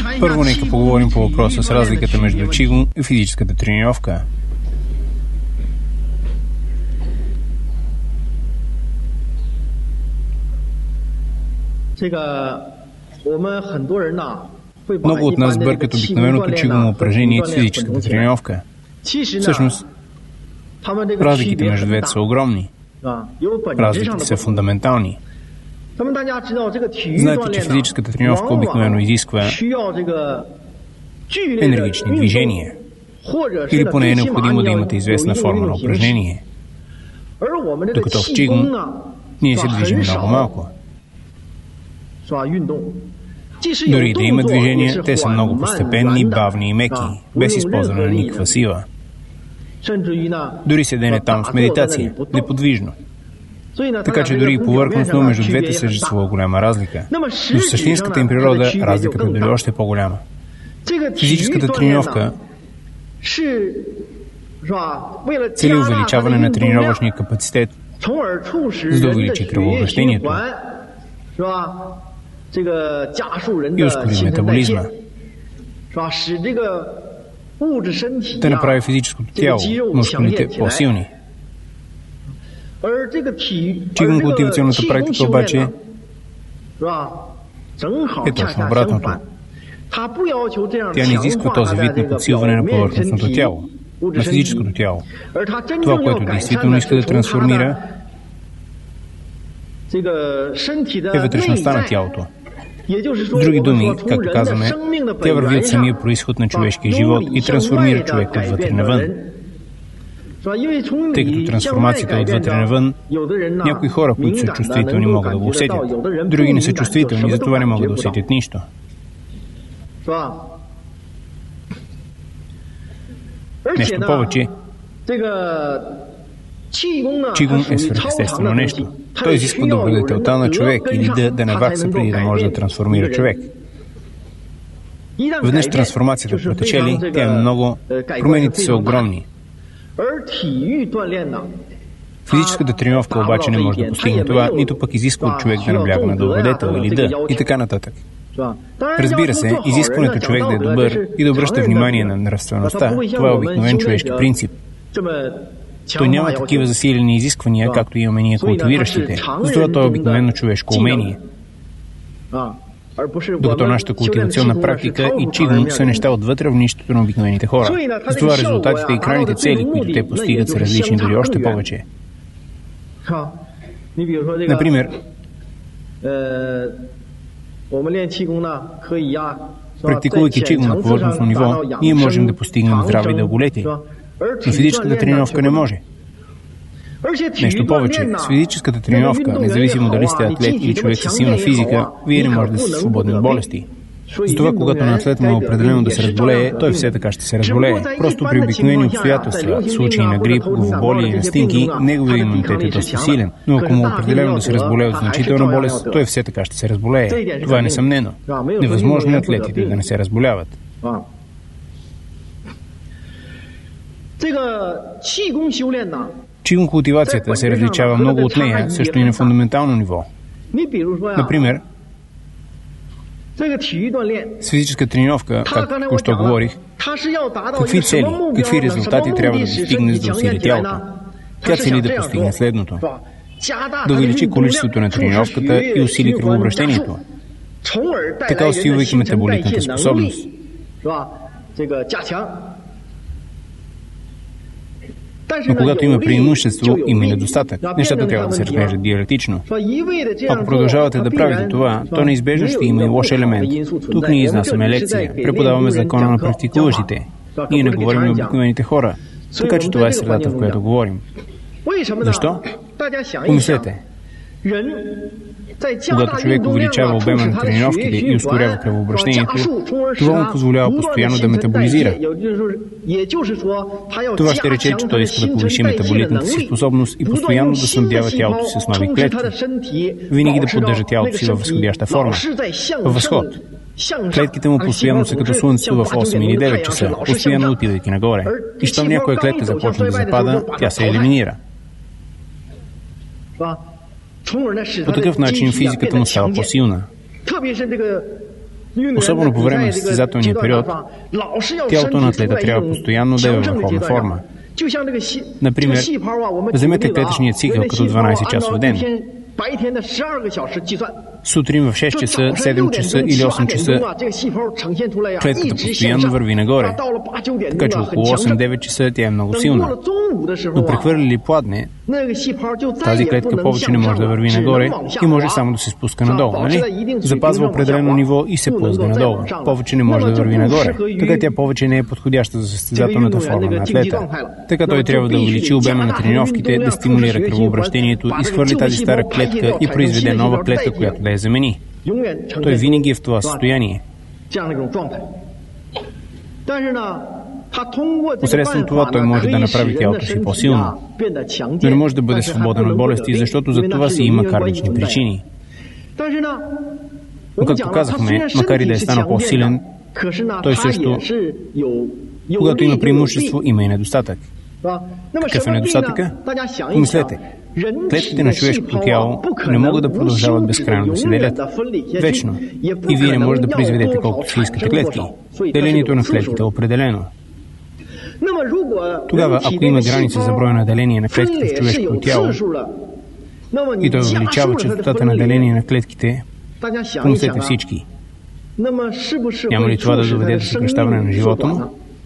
Първо нека поговорим по въпроса с разликата между Qigong и физическата тренировка. Много от нас бъркат обикновеното Qigong упражнение с физическата тренировка. Всъщност, разликите между двете са огромни. Разликите са фундаментални. Знаете, че физическата тренировка обикновено изисква енергични движения. Или поне е необходимо да имате известна форма на упражнение. Докато в Qigong ние се движим много малко. Дори да има движения, те са много постепенни, бавни и меки, без използване на никаква сила. Дори седене там с медитация, неподвижно. Така че дори и повърхностно между двете съществува голяма разлика. Но в същинската им природа разликата е дори още по-голяма. Физическата тренировка цели увеличаване на тренировъчния капацитет, за да увеличи кръвообращението и ускори метаболизма. Да направи физическото тяло, мускулите по-силни. Qigong култивационната практика обаче е точно обратното. Тя не изисква този вид на подсилване на повърхностното тяло, на физическото тяло. Това, което действително иска да трансформира, е вътрешността на тялото. С други думи, както казваме, тя върви от самия произход на човешкия живот и трансформира човека отвътре навън. Тъй като трансформацията е отвътре навън, някои хора, които са чувствителни, могат да го усетят. Други не са чувствителни, затова не могат да усетят нищо. Нещо повече, Qigong е свръхестествено нещо. Той изисква да бъдете оттал човек или да навакса преди да може да трансформира човек. Веднъж трансформацията протече ли, тя е много, промените са огромни. Физическата тренировка обаче не може да постигне това, нито пък изисква от човек да набляга на добродетел или и така нататък. Разбира се, изискването човек да е добър и да обръща внимание на нравствеността, това е обикновен човешки принцип. Той няма такива засилени изисквания, както имаме ние култивиращите. Затова той е обикновено човешко умение. Докато нашата култивационна практика и Qigong са неща отвътре в нищото на обикновените хора. Затова резултатите и крайните цели, които те постигат, са различни дори още повече. Например, практикувайки Qigong на повърхностно ниво, ние можем да постигнем здраве и дълголетие. Но физическата тренировка не може. Нещо повече, с физическата тренировка, независимо дали сте атлет или човек със силна физика, вие не можете да сте свободни от болести. Затова, когато на атлет му е определено да се разболее, той все така ще се разболее. Просто при обикновени обстоятелства, в случаи на грип, главоболие и настинки, неговият имунитет е доста силен. Но ако му е определено да се разболее от значителна болест, той все така ще се разболее. Това е несъмнено. Невъзможно е атлетите да не се разболяват. Qigong култивацията се различава много от нея, също и на фундаментално ниво. Например, с физическа тренировка, както току-що говорих, какви цели, какви резултати трябва да достигне, за да усили тялото? Тя цели да постигне следното: да увеличи количеството на тренировката и усили кръвообращението, така усилвайки метаболитната способност. Но когато има преимущество, има и недостатък. Нещата трябва да се разглеждат диалектично. Ако продължавате да правите това, то неизбежно ще има и лош елемент. Тук ние изнасяме лекция, преподаваме закона на практикуващите. Ние не говорим на обикновените хора. Така че това е средата, в която говорим. Защо? Помислете. Когато човек увеличава обема на тренировките и ускорява кръвообращението, това му позволява постоянно да метаболизира. Това ще рече, че той иска да повиши метаболитната си способност и постоянно да снабдява тялото си с нови клетки. Винаги да поддържа тялото си във възходяща форма. Във възход. Клетките му постоянно са като слънцето в 8 или 9 часа, постоянно отивайки нагоре. И щом някоя клетка започне да запада, тя се елиминира. По такъв начин физиката му става по-силна. Особено по време на състезателния период, тялото на атлета трябва постоянно да е във върховна форма. Например, вземете клетъчният цикъл като 12-часов ден. Сутрин в 6 часа, 7 часа или 8 часа клетката постоянно върви нагоре, така че около 8-9 часа тя е много силна. Но прехвърли ли пладне, тази клетка повече не може да върви нагоре и може само да се спуска надолу, нали? Запазва определено ниво и се плъзга надолу. Повече не може да върви нагоре. Така тя повече не е подходяща за състезателната форма на атлета. Така той трябва да увеличи обема на тренировките, да стимулира кръвообращението, изхвърли тази стара клетка и произведе нова клетка, която да я замени. Той винаги е в това състояние. Посредством това той може да направи тялото си по-силно, но не може да бъде свободен от болести, защото за това си има карлични причини. Но както казахме, макар и да е станал по-силен, той също, когато има преимущество, има и недостатък. Какъв е недостатъка? Помислете, клетките на човешкото тяло не могат да продължават безкрайно да се делят вечно. И вие не можете да произведете колкото си искате клетки. Делението на клетките е определено. Тогава, ако има граница за броя на деление на клетките в човешкото тяло и той увеличава честотата на деление на клетките, помислете всички. Няма ли това да доведе до съкращаване на живота му?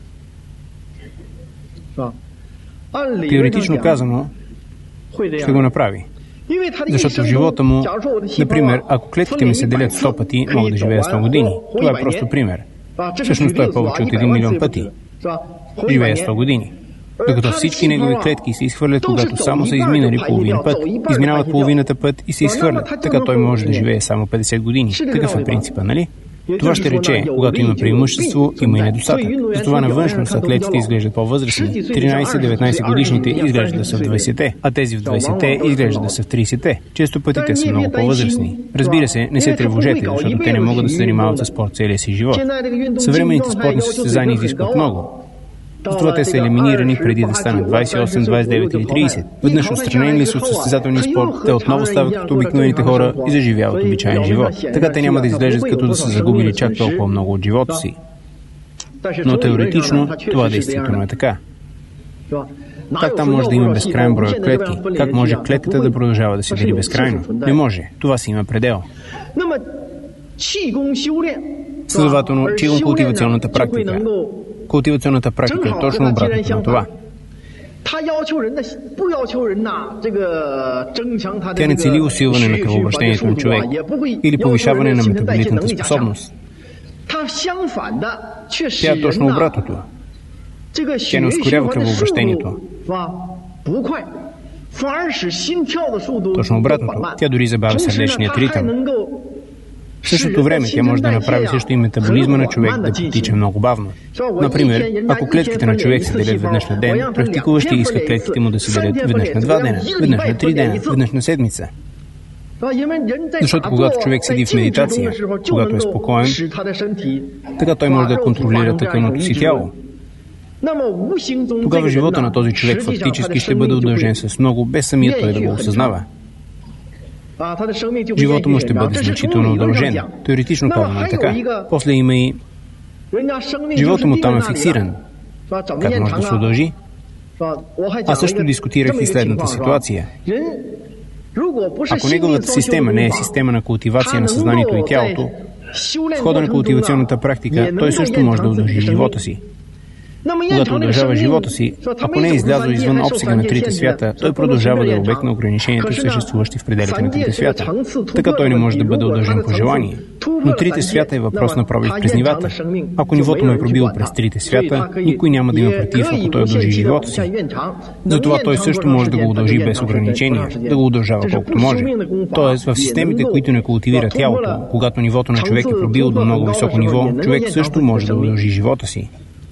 Теоретично казано, ще го направи. Защото в живота му, например, ако клетките ми се делят 100 пъти, мога да живея 100 години. Това е просто пример. Всъщност той е повече от 1 милион пъти. Живее 100 години. Докато всички негови клетки се изхвърлят, когато само са изминали половин път. Изминават половината път и се изхвърлят. Така той може да живее само 50 години. Такъв е принципа, нали? Това ще рече, когато има преимущество, има и недостатък. Затова на външност атлетите изглеждат по-възрастни. 13-19 годишните изглеждат да са в 20-те, а тези в 20-те изглеждат да са в 30-те. Често пъти те са много по-възрастни. Разбира се, не се тревожете, защото те не могат да се занимават с спорт целия си живот. Съвременните спортни състезания изискват много. Затова те са елиминирани преди да станат 28, 29 или 30. Веднъж отстранени ли са от състезателния спорт, те отново стават като обикновените хора и заживяват обичайен живот. Така те няма да изглеждат като да са загубили чак толкова много от живота си. Но теоретично това действително е така. Как там може да има безкрайен брой от клетки? Как може клетката да продължава да се дели безкрайно? Не може. Това си има предел. Следователно, чигун култивационната практика. Култивационната практика е точно обратното на това. Тя не цели усилване на кръвообращението на човек или повишаване на метаболитната способност. Тя е точно обратното. Тя не ускорява кръвообращението. Точно обратното. Тя дори забавя сърдечният ритъм. В същото време тя може да направи също и метаболизма на човек да потича много бавно. Например, ако клетките на човек се делят веднъж на ден, практикуващи иска клетките му да се делят веднъж на 2 дена, веднъж на 3 дена, веднъж на седмица. Защото когато човек седи в медитация, когато е спокоен, така той може да контролира тъканото си тяло. Тогава живота на този човек фактически ще бъде удължен с много, без самият той да го осъзнава. Живота му ще бъде значително удължен. Теоретично казано е така. После има и... Живота му там е фиксиран. Как може да се удължи? Аз също дискутирах и следната ситуация. Ако неговата система не е система на култивация на съзнанието и тялото, в хода на култивационната практика той също може да удължи живота си. Когато удължава живота си, ако не е излязъл извън обсега на трите свята, той продължава да е обект на ограниченията, съществуващи в пределите на трите свята. Така той не може да бъде удължен по желание. Но трите свята е въпрос на пробив през нивата. Ако нивото му е пробило през трите свята, никой няма да има против, ако той удължи живота си. Затова той също може да го удължи без ограничения, да го удължава колкото може. Тоест, в системите, които не култивира тялото, когато нивото на човек е пробило до много високо ниво, човек също може да удължи живота си.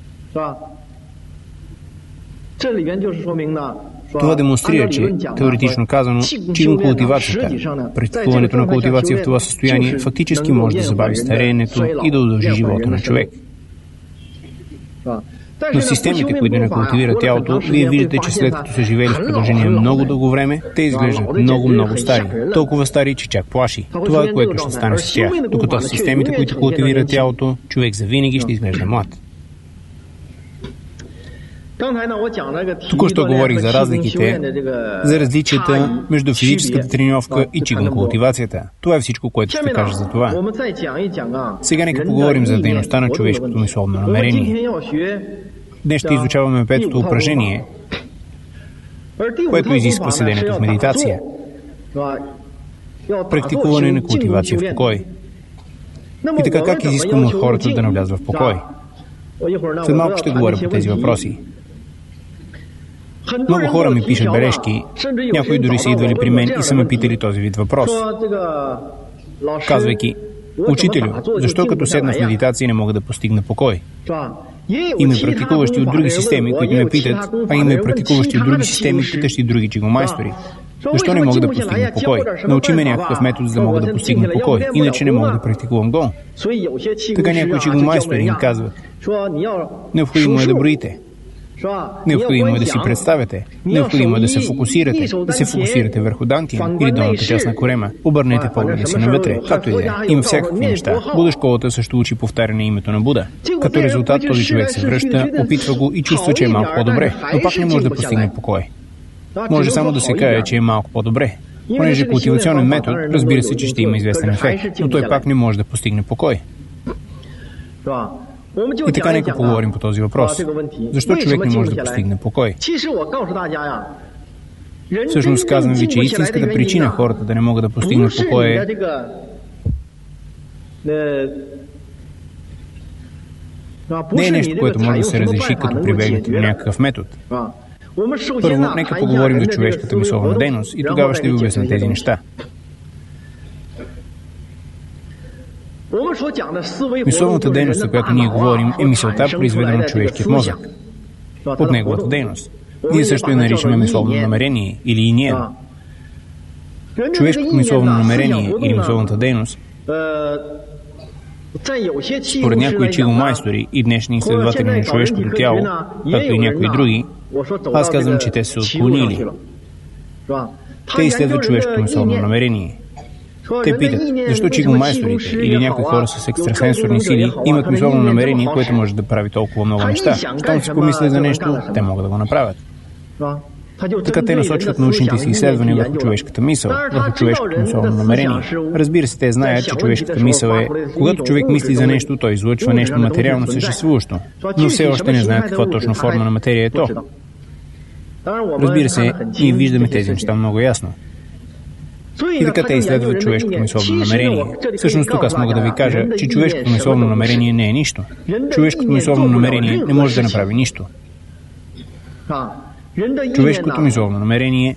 Това демонстрира, че, теоретично казано, чигун култивацията, практикуването на култивация в това състояние, фактически може да забави стареенето и да удължи живота на човек. Но в системите, които не култивират тялото, вие виждате, че след като са живели в продължение много дълго време, те изглеждат много стари. Толкова стари, че чак плаши. Това е което ще стане с тях. Докато в системите, които култивират тялото, човек завинаги ще изглежда млад. Току-що говорих за разликите, за различията между физическата тренировка и чигун култивацията. Това е всичко, което ще кажа за това. Сега нека поговорим за дейността на човешкото мисловно намерение. Днес ще изучаваме петото упражнение, което изисква седенето в медитация. Практикуване на култивация в покой. И така как изискваме от хората да навлязат в покой? След малко ще говоря по тези въпроси. Много хора ми пишат бележки, някои дори са идвали при мен и са ме питали този вид въпрос, казвайки: учителю, защо като седна в медитация не мога да постигна покой? Има и практикуващи от други системи, които ме питат, а има и практикуващи от други системи, питащи други чигунмайстори. Защо не мога да постигна покой? Научи ме някакъв метод, за да мога да постигна покой, иначе не мога да практикувам гол. Така някои чигунмайстори им казват: необходимо е да броите. Необходимо е да си представяте. Необходимо е да се фокусирате върху дантия или долната част на корема. Обърнете погледа си навътре. Както и да е. Има всякакви неща. Буда школата също учи повтаряне името на Буда. Като резултат този човек се връща, опитва го и чувства, че е малко по-добре, но пак не може да постигне покой. Може само да се каже, че е малко по-добре. Понеже култивационен метод, разбира се, че ще има известен ефект, но той пак не може да постигне покой. И така нека поговорим по този въпрос. Защо човек не може да постигне покой? Всъщност казвам ви, че истинската причина хората да не могат да постигнат покой е не е нещо, което може да се разреши, като прибегнете до някакъв метод. Първо, нека поговорим за човешката мисловна дейност и тогава ще ви обясня тези неща. Мисловната дейност, за която ние говорим, е мисълта, произведена от човешкият мозък, от неговата дейност. Ние също я наричаме мисловно намерение или иниен. Човешкото мисловно намерение или мисловната дейност, според някои чигунмайстори и днешни изследователи на човешкото тяло, както и някои други, аз казвам, че те са отклонили. Те изследват човешкото мисловно намерение. Те питат, защо чигунмайсторите или някои хора с екстрасенсорни сили имат мисловно намерение, което може да прави толкова много неща. Щом си помислят за нещо, те могат да го направят. Така те насочват научните си изследвания върху човешката мисъл, върху човешкото мисловно намерение. Разбира се, те знаят, че човешката мисъл е, когато човек мисли за нещо, той излъчва нещо материално съществуващо, но все още не знаят каква точно форма на материя е то. Разбира се, ние виждаме тези неща много ясно. И така те изследват човешкото мисловно намерение. Всъщност тук аз мога да ви кажа, че човешкото мисловно намерение не е нищо. Човешкото мисловно намерение не може да направи нищо. Човешкото мисловно намерение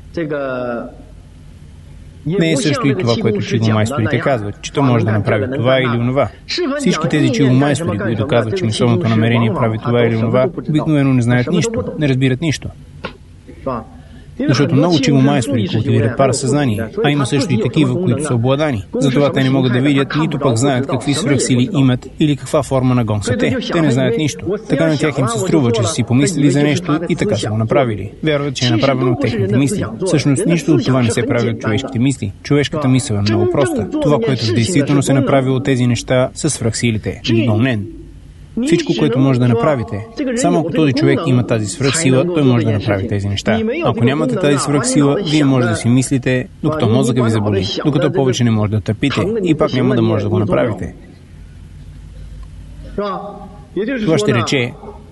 не е също и това, което чигунмайсторите казват, че то може да направи това или онова. Всички тези чигунмайстори, които казват, че мисловното намерение прави това или онова, обикновено не знаят нищо, не разбират нищо. Защото много чигунмайстори култивират парасъзнание, а има също и такива, които са обладани. Затова те не могат да видят, нито пък знаят какви свръхсили имат или каква форма на гон са те. Те не знаят нищо. Така на тях им се струва, че са си помислили за нещо и така са го направили. Вярват, че е направено от техните мисли. Всъщност нищо от това не се прави от човешките мисли. Човешката мисъл е много проста. Това, което действително се направи от тези неща, са свръхсилите. Гонен. Всичко, което може да направите. Само ако този човек има тази свръхсила, той може да направи тези неща. Ако нямате тази свръхсила, вие може да си мислите, докато мозъка ви заболи, докато повече не може да търпите и пак няма да може да го направите. Това ще рече,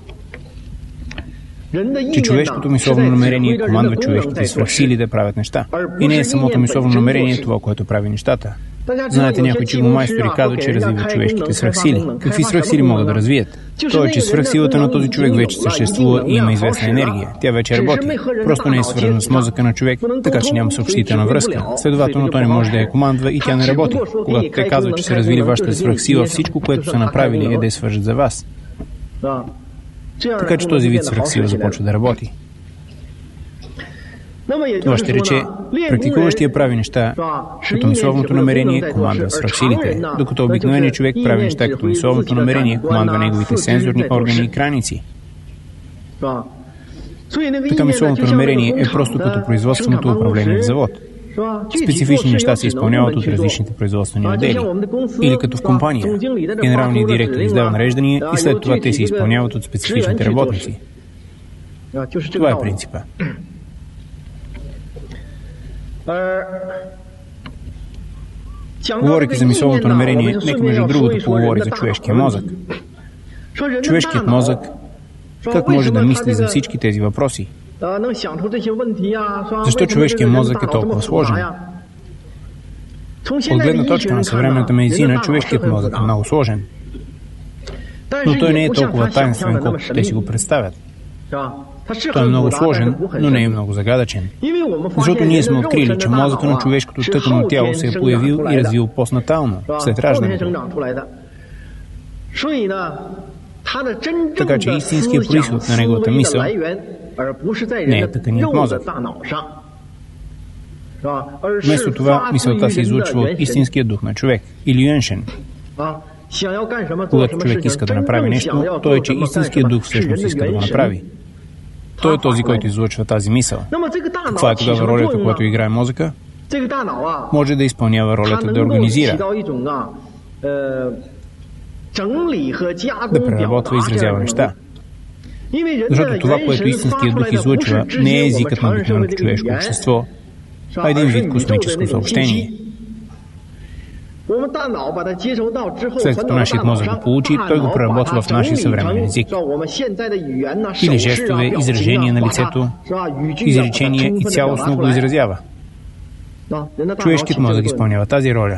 че човешкото мисловно намерение командва човешките свръхсили да правят неща. И не е самото мисловно намерение това, което прави нещата. Знаете, някои чигунмайстори казват, че развиват човешките свръхсили. Какви свръхсили могат да развият? То е, че свръхсилата на този човек вече съществува и има известна енергия. Тя вече работи. Просто не е свързана с мозъка на човек, така че няма съобщителна връзка. Следователно, той не може да я командва и тя не работи. Когато те казват, че са развили вашата свръхсила, всичко, което са направили, е да я свържат за вас. Така че този вид свръхсила започва да работи. Това ще рече, практикуващия прави неща, като мисловното намерение командва свръхсилите, докато обикновеният човек прави неща, като мисловното намерение командва неговите сензорни органи и краници. Така мисловното намерение е просто като производственото управление в завод. Специфични неща се изпълняват от различните производствени отдели. Или като в компания. Генералният директор издава нареждания и след това те се изпълняват от специфичните работници. Това е принципа. Говорейки за мисловното намерение, нека между другото поговори за човешкия мозък. Човешкият мозък как може да мисли за всички тези въпроси? Защо човешкият мозък е толкова сложен? От гледна точка на съвременната медицина, човешкият мозък е много сложен. Но той не е толкова таинствен, колкото те си го представят. Той е много сложен, но не е много загадъчен. Защото ние сме открили, че мозъка на човешкото тъкано тяло се е появил и развил постнатално, след раждането. Така че истинският произход на неговата мисъл не е тъканият мозък. Вместо това, мисълта се излъчва от истинския дух на човек, или юншен. Когато човек иска да направи нещо, то е, че истинският дух всъщност иска да го направи. Той е този, който излъчва тази мисъл. Каква е тогава ролята, която играе мозъка? Може да изпълнява ролята да организира, да преработва и изразява неща. Защото това, което истинският дух излъчва, не е езикът на обикновеното човешко общество, а един вид космическо съобщение. След като нашият мозък го получи, той го преработва в нашия съвременен език. Или жестове, изражения на лицето, изречения и цялостно го изразява. Човешкият мозък изпълнява тази роля.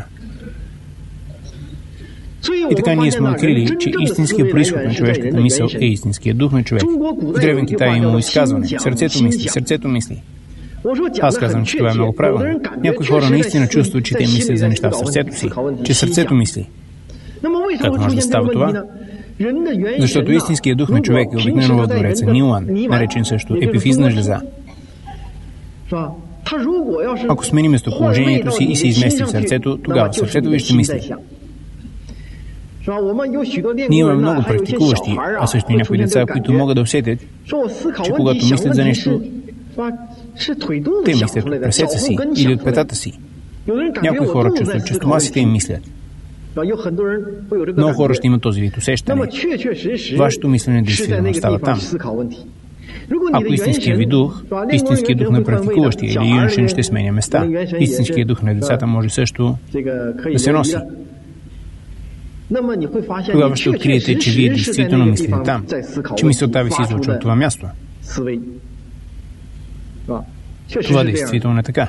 И така ние сме открили, че истинският произход на човешката мисъл е истинският дух на човек. В Древен Китай е имало изказване: сърцето мисли, сърцето мисли. Аз казвам, че това е много правилно. Някои хора наистина чувстват, че те мислят за неща в сърцето си, че сърцето мисли. Как може да става това? Защото истинският дух на човек е обикновено в двореца Нилан, наречен също епифизна жлеза. Ако сменим местоположението си и се измести в сърцето, тогава сърцето ви ще мисли. Ние имаме много практикуващи, а също и някои деца, които могат да усетят, че когато мислят за нещо, те мислят от пресеца си или от петата си. Някои хора чувстват, че стомасите им мислят. Много хора ще имат този вид усещане. Вашето мислене действително става там. Ако истинският ви дух, истинският дух на практикуващия или юншен ще сменя места, истинският дух на децата може също да се носи. Тогава ще откриете, че вие действително мислите там, че мисълта ви се излъчва от това място. Това действително е така.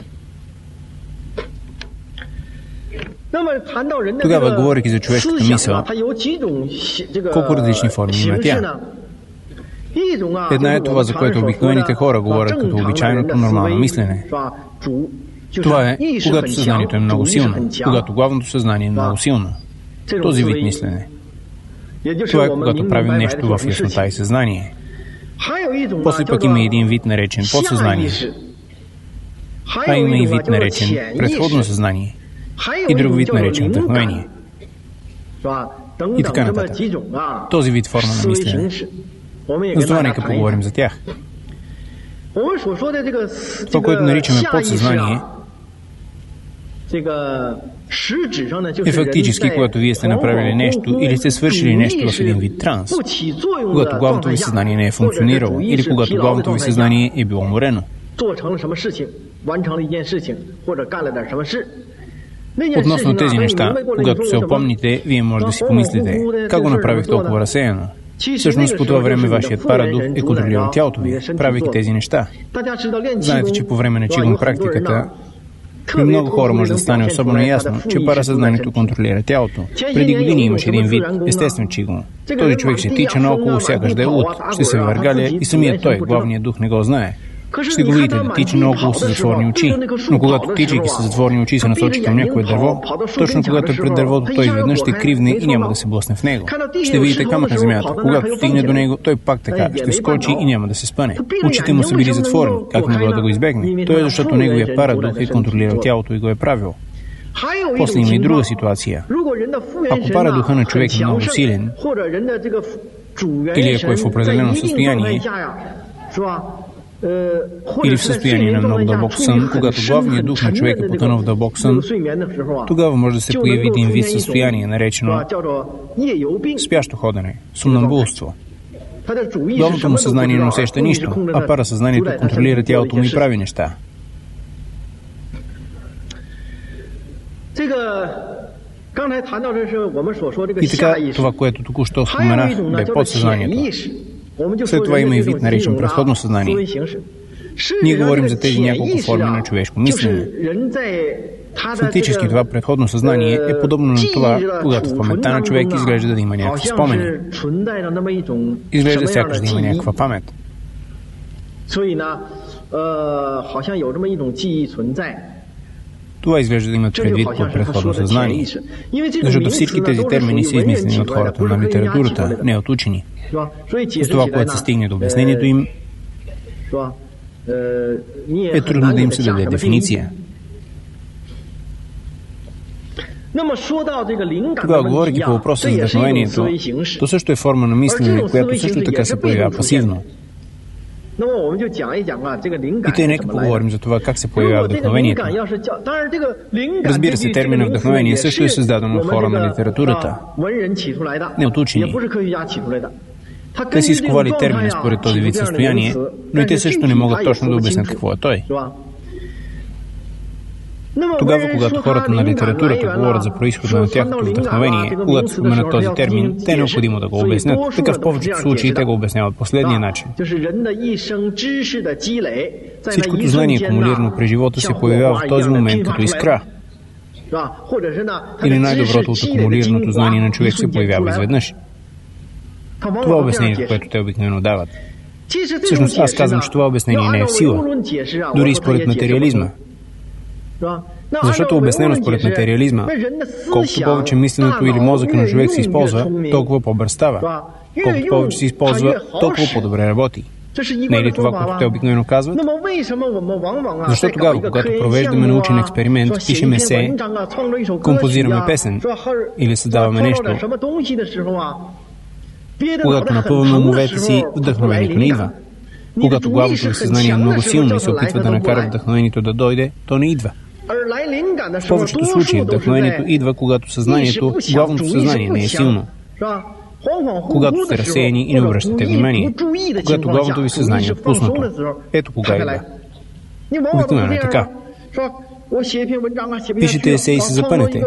Тогава, говорейки за човешката мисъл, колко различни форми има тя? Една е това, за което обикновените хора говорят като обичайното нормално мислене. Това е, когато съзнанието е много силно, когато главното съзнание е много силно. Този вид мислене. Това е, когато правим нещо в яснота и съзнание. После пък има един вид наречен подсъзнание, а има и вид наречен предходно съзнание и друг вид наречен вдъхновение. И така нататък. Този вид форма на мислене. Затова нека поговорим за тях. Това, което наричаме подсъзнание, е фактически, когато вие сте направили нещо или сте свършили нещо в един вид транс, когато главното ви съзнание не е функционирало или когато главното ви съзнание е било уморено. Относно тези неща, когато се опомните, вие може да си помислите: как го направих толкова разсеяно? Всъщност по това време вашият парадух е контролирал тялото ви, правейки тези неща. Знаете, че по време на чигун практиката при много хора може да стане особено ясно, че парасъзнанието контролира тялото. Преди години имаше един вид естествен чигун. Този човек ще тича наоколо, сякаш да е луд, ще се въргаля и самият той, главният дух, не го знае. Ще го видите да тича наоколо с затворни очи, но когато тичайки с затворни очи се насочи към някое дърво, точно когато е пред дървото, той изведнъж ще кривне и няма да се блъсне в него. Ще видите камък на земята. Когато стигне до него, той пак така ще скочи и няма да се спъне. Очите му са били затворени, как могла да го избегне? Той е защото неговия парадух е контролирал тялото и го е правил. После има и друга ситуация. Ако парадуха на човек е много силен, или ако е в определено състояние, или в състояние на много дълбок сън, когато главният дух на човек е потънал в дълбок сън, тогава може да се появи един вид състояние, наречено спящо ходене, сомнамбулство. Главното му съзнание не усеща нищо, а парасъзнанието контролира тялото му и прави неща. И така, това, което току-що споменах, бе подсъзнанието. След това има и вид наречен предходно съзнание. Ние говорим за тези няколко форми на човешко мислене. Фактически това предходно съзнание е подобно на това, когато в паметта на човек изглежда да има някакви спомени. Изглежда сякаш да има някаква памет. Това изглежда да имат предвид по предходно съзнание. Защото всички тези термини са измислени от хората на литературата, не от учени. С това, което се стигне до обяснението им, е трудно да им се даде дефиниция. Тогава, говорейки по въпроса за вдъхновението, то също е форма на мислене, която също така се появява пасивно. И тъй нека поговорим за това как се появява вдъхновението. Разбира се, термина вдъхновение също е създаден от хора на литературата, не от учени. Те си изковали термини според този вид състояние, но и те също не могат точно да обяснят какво е той. Тогава, когато хората на литературата говорят за произхода на тяхното вдъхновение, когато споменат този термин, те е необходимо да го обяснят. Така в повечето случаи те го обясняват последния начин. Всичкото знание, акумулирано през живота, се появява в този момент като искра. Или най-доброто от акумулираното знание на човек се появява изведнъж. Това е обяснението, което те обикновено дават. Всъщност аз казвам, че това обяснение не е в сила, дори и според материализма. Защото обяснено според материализма, колкото повече мисленето или мозъка на човек се използва, толкова по-бърз става. Колкото повече се използва, толкова по-добре работи. Не е ли това, което те обикновено казват? Защо тогава, когато провеждаме научен експеримент, пишем есе, композираме песен или създаваме нещо, когато напъваме умовете си, вдъхновението не идва. Когато главното ви съзнание е много силно и се опитва да накара вдъхновението да дойде, то не идва. В повечето случаи вдъхновението идва, когато съзнанието, главното съзнание не е силно. Когато сте разсеяни и не обръщате внимание. Когато главното ви съзнание е отпуснато. Ето кога идва. Обикновено е така. Пишете есе и се запънете.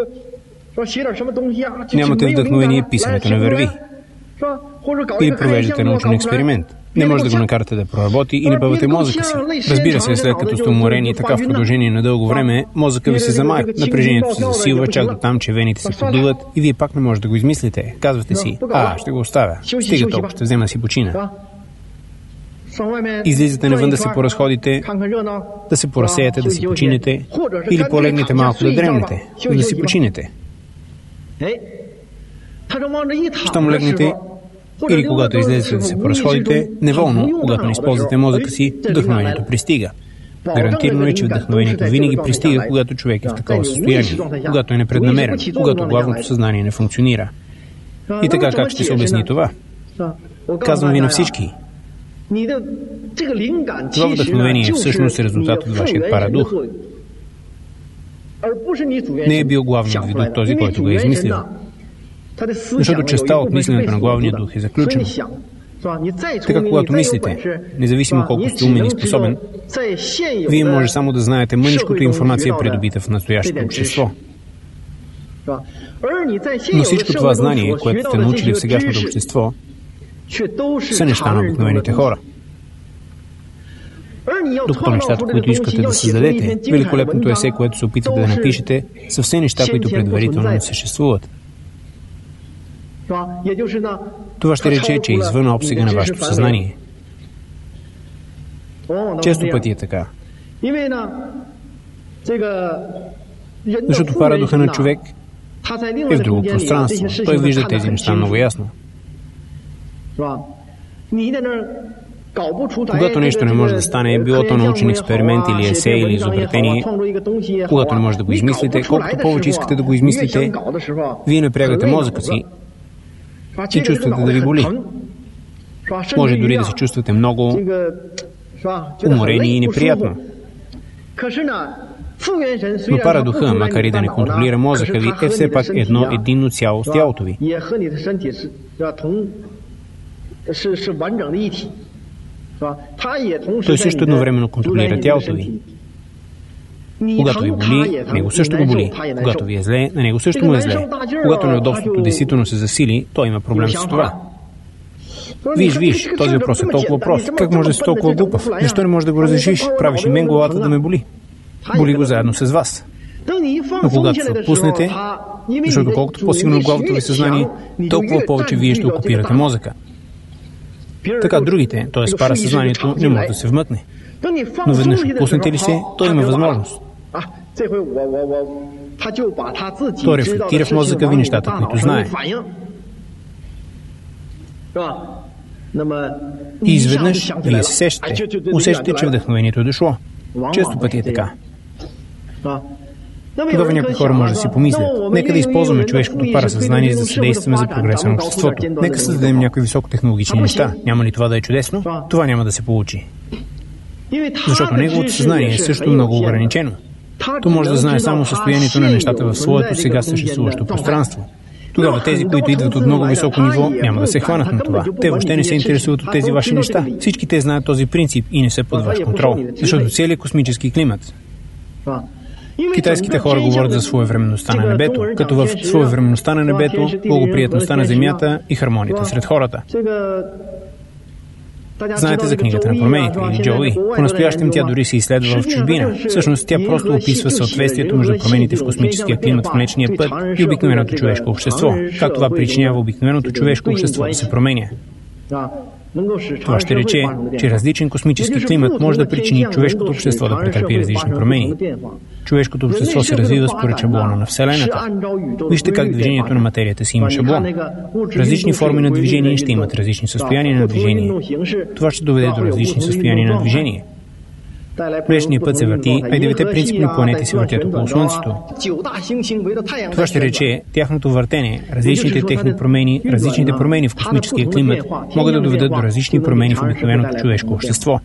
Нямате вдъхновение, писането не върви. Или провеждате научен експеримент. Не може да го накарате да проработи и не бъвате мозъка си. Разбира се, след като сте уморени така в продължение на дълго време, мозъка ви се замая. Напрежението се засилва чак до там, че вените се подуват и вие пак не можете да го измислите. Казвате си, ще го оставя. Стига толкова, ще взема си почина. Излизате навън да се поразходите, да се поразсеяте, да си починете или полегнете малко да дремнете, да си починете. Щом легнете или когато излезете да се поразходите, неволно, когато не използвате мозъка си, вдъхновението пристига. Гарантирано е, че вдъхновението винаги пристига, когато човек е в такова състояние, когато е непреднамерен, когато главното съзнание не функционира. И така как ще се обясни това? Казвам ви на всички. Това вдъхновение е всъщност резултат от вашият парадух. Не е бил главният ви дух този, който го е измислил. Защото частта от мисленето на главния дух е заключена. Така, когато мислите, независимо колко сте умен и способен, вие може само да знаете мъничкото информация, придобита в настоящото общество. Но всичко това знание, което сте научили в сегашното общество, са неща на обикновените хора. Докато нещата, които искате да създадете, великолепното есе, което се опитвате да напишете, са все неща, които предварително не съществуват. Това ще рече, че е извън обсега на вашето съзнание. Често пъти е така. Защото парадуха на човек е в друго пространство. Той вижда тези неща много ясно. Когато нещо не може да стане, било то научен експеримент или есе или изобретение, когато не може да го измислите, колкото повече искате да го измислите, вие напрягате мозъка си и чувствате да ви боли. Може дори да се чувствате много уморени и неприятно. Но парадуха, макар и да не контролира мозъка ви, е все пак единно цяло с тялото ви. Той също едновременно контролира тялото ви. Когато ви боли, него също го боли. Когато ви е зле, на него също му е зле. Когато неудобството действително се засили, той има проблем с това. Виж, този въпрос е толкова прост. Как може да си толкова глупав? Защо не можеш да го разрешиш? Правиш и мен главата да ме боли. Боли го заедно с вас. Но когато се отпуснете, защото колкото по-силно главното ви съзнание, толкова повече вие ще окупирате мозъка. Така другите, т.е. парасъзнанието, не може да се вмъкне. Но веднъж отпуснете ли се, той има възможност. Той рефлектира в мозъка ви нещата, които знае. И изведнъж вие се сещате. Усещате, че вдъхновението е дошло. Често пъти е така. Тогава някои хора може да си помислят. Нека да използваме човешкото парасъзнание, за да съдействаме за прогреса на обществото. Нека създадем някои високотехнологични неща. Няма ли това да е чудесно? Това няма да се получи. Защото неговото съзнание е също много ограничено. То може да знае само състоянието на нещата в своето сега съществуващо пространство. Тогава тези, които идват от много високо ниво, няма да се хванат на това. Те въобще не се интересуват от тези ваши неща. Всички те знаят този принцип и не са под ваш контрол. Защото целият космически климат. Китайските хора говорят за своевременността на небето, като в своевременността на небето, благоприятността на Земята и хармонията сред хората. Знаете за книгата на промените или Джоуи. По-настоящем тя дори се изследва в чужбина. Всъщност тя просто описва съответствието между промените в космическия климат в Млечния път и обикновеното човешко общество. Как това причинява обикновеното човешко общество да се променя. Това ще рече, че различен космически климат може да причини човешкото общество да претърпи различни промени. Човешкото общество се развива според шаблона на Вселената. Вижте как движението на материята си има шаблон. Различни форми на движение ще имат различни състояния на движение. Това ще доведе до различни състояния на движение. Млечният път се върти, а и 9 принципни планети се въртят около Слънцето. Това ще рече, тяхното въртене, различните техни промени, различните промени в космическия климат могат да доведат до различни промени в обикновеното човешко общество.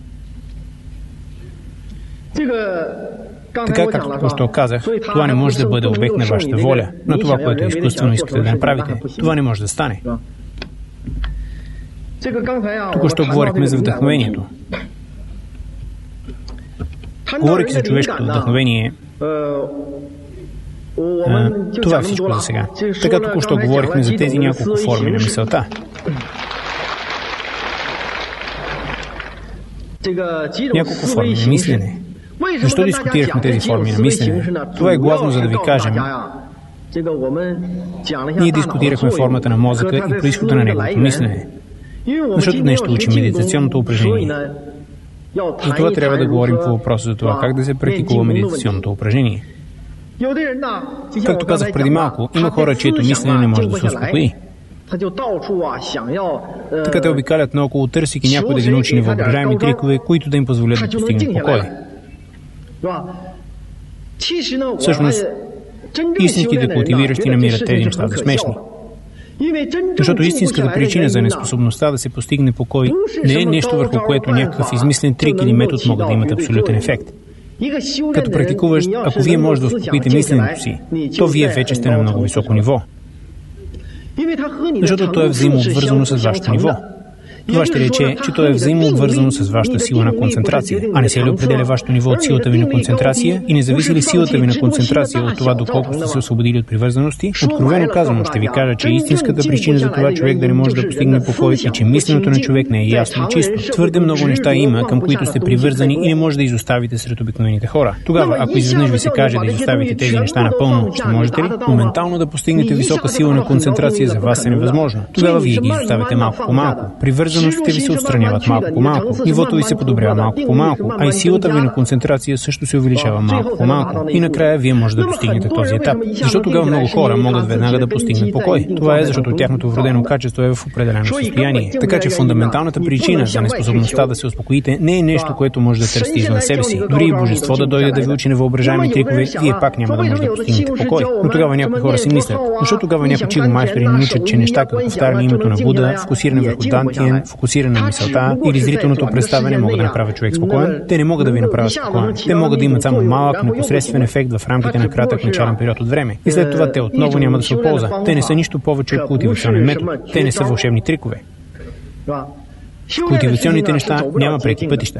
Така, както току-що казах, това не може да бъде обект на вашата воля, но това, което изкуствено искате да направите, това не може да стане. Току-що говорихме за вдъхновението. Говорейки за човешкото вдъхновение, това е всичко за сега. Така току-що говорихме за тези няколко форми на мисълта. Няколко форми на мислене. Защо дискутирахме тези форми на мислене? Това е главно за да ви кажем. Ние дискутирахме формата на мозъка и произхода на неговото мислене. Защото днес ще учим медитационното упражнение. Затова трябва да говорим по въпроса за това как да се практикува медитационното упражнение. Както казах преди малко, има хора, чието мислене не може да се успокои. Така те обикалят наоколо, търсики някой да ги научи невъображаеми трикове, които да им позволят да постигнат покой. Всъщност, истинските култивиращи намират тези неща за смешни. Защото истинската причина за неспособността да се постигне покой не е нещо, върху което някакъв измислен трик или метод могат да имат абсолютен ефект. Като практикуващ, ако вие може да успокоите мисленето си, то вие вече сте на много високо ниво. Защото то е взаимообвързано с вашето ниво. Това ще рече, че то е взаимообвързано с вашата сила на концентрация. А не се ли определя вашето ниво от силата ви на концентрация и не зависи ли силата ви на концентрация от това доколко сте се освободили от привързаности? Откровено казано ще ви кажа, че истинската причина за това човек да не може да постигне покой и че мисленето на човек не е ясно и чисто. Твърде много неща има, към които сте привързани и не може да изоставите сред обикновените хора. Тогава, ако изведнъж ви се каже да изоставите тези неща напълно, ще можете ли? Моментално да постигнете висока сила на концентрация за вас е невъзможно. Тогава вие ги изоставяте малко по малко. Привързаностите ви се отстраняват малко по малко, нивото ви се подобрява малко по малко, а и силата ви на концентрация също се увеличава малко по малко. И накрая вие може да достигнете този етап. Защо тогава много хора могат веднага да постигнат покой? Това е защото тяхното вродено качество е в определено състояние. Така че фундаменталната причина за неспособността да се успокоите не е нещо, което може да търсите извън себе си. Дори и божество да дойде да ви учи невъображаеми трикове, вие пак няма да може да постигнете покой. Но тогава някои хора си мислят, защо тогава някои чиго майстори ни учат, че неща като повтаряне името на Буда, фокусиране върху Дантиен фокусиране на мисълта или зрителното представяне могат да направят човек спокоен, те не могат да ви направят спокоен. Те могат да имат само малък, непосредствен ефект в рамките на кратък начален период от време. И след това те отново няма да се полза. Те не са нищо повече от култивационен метод. Те не са вълшебни трикове. В култивационните неща няма преки пътища.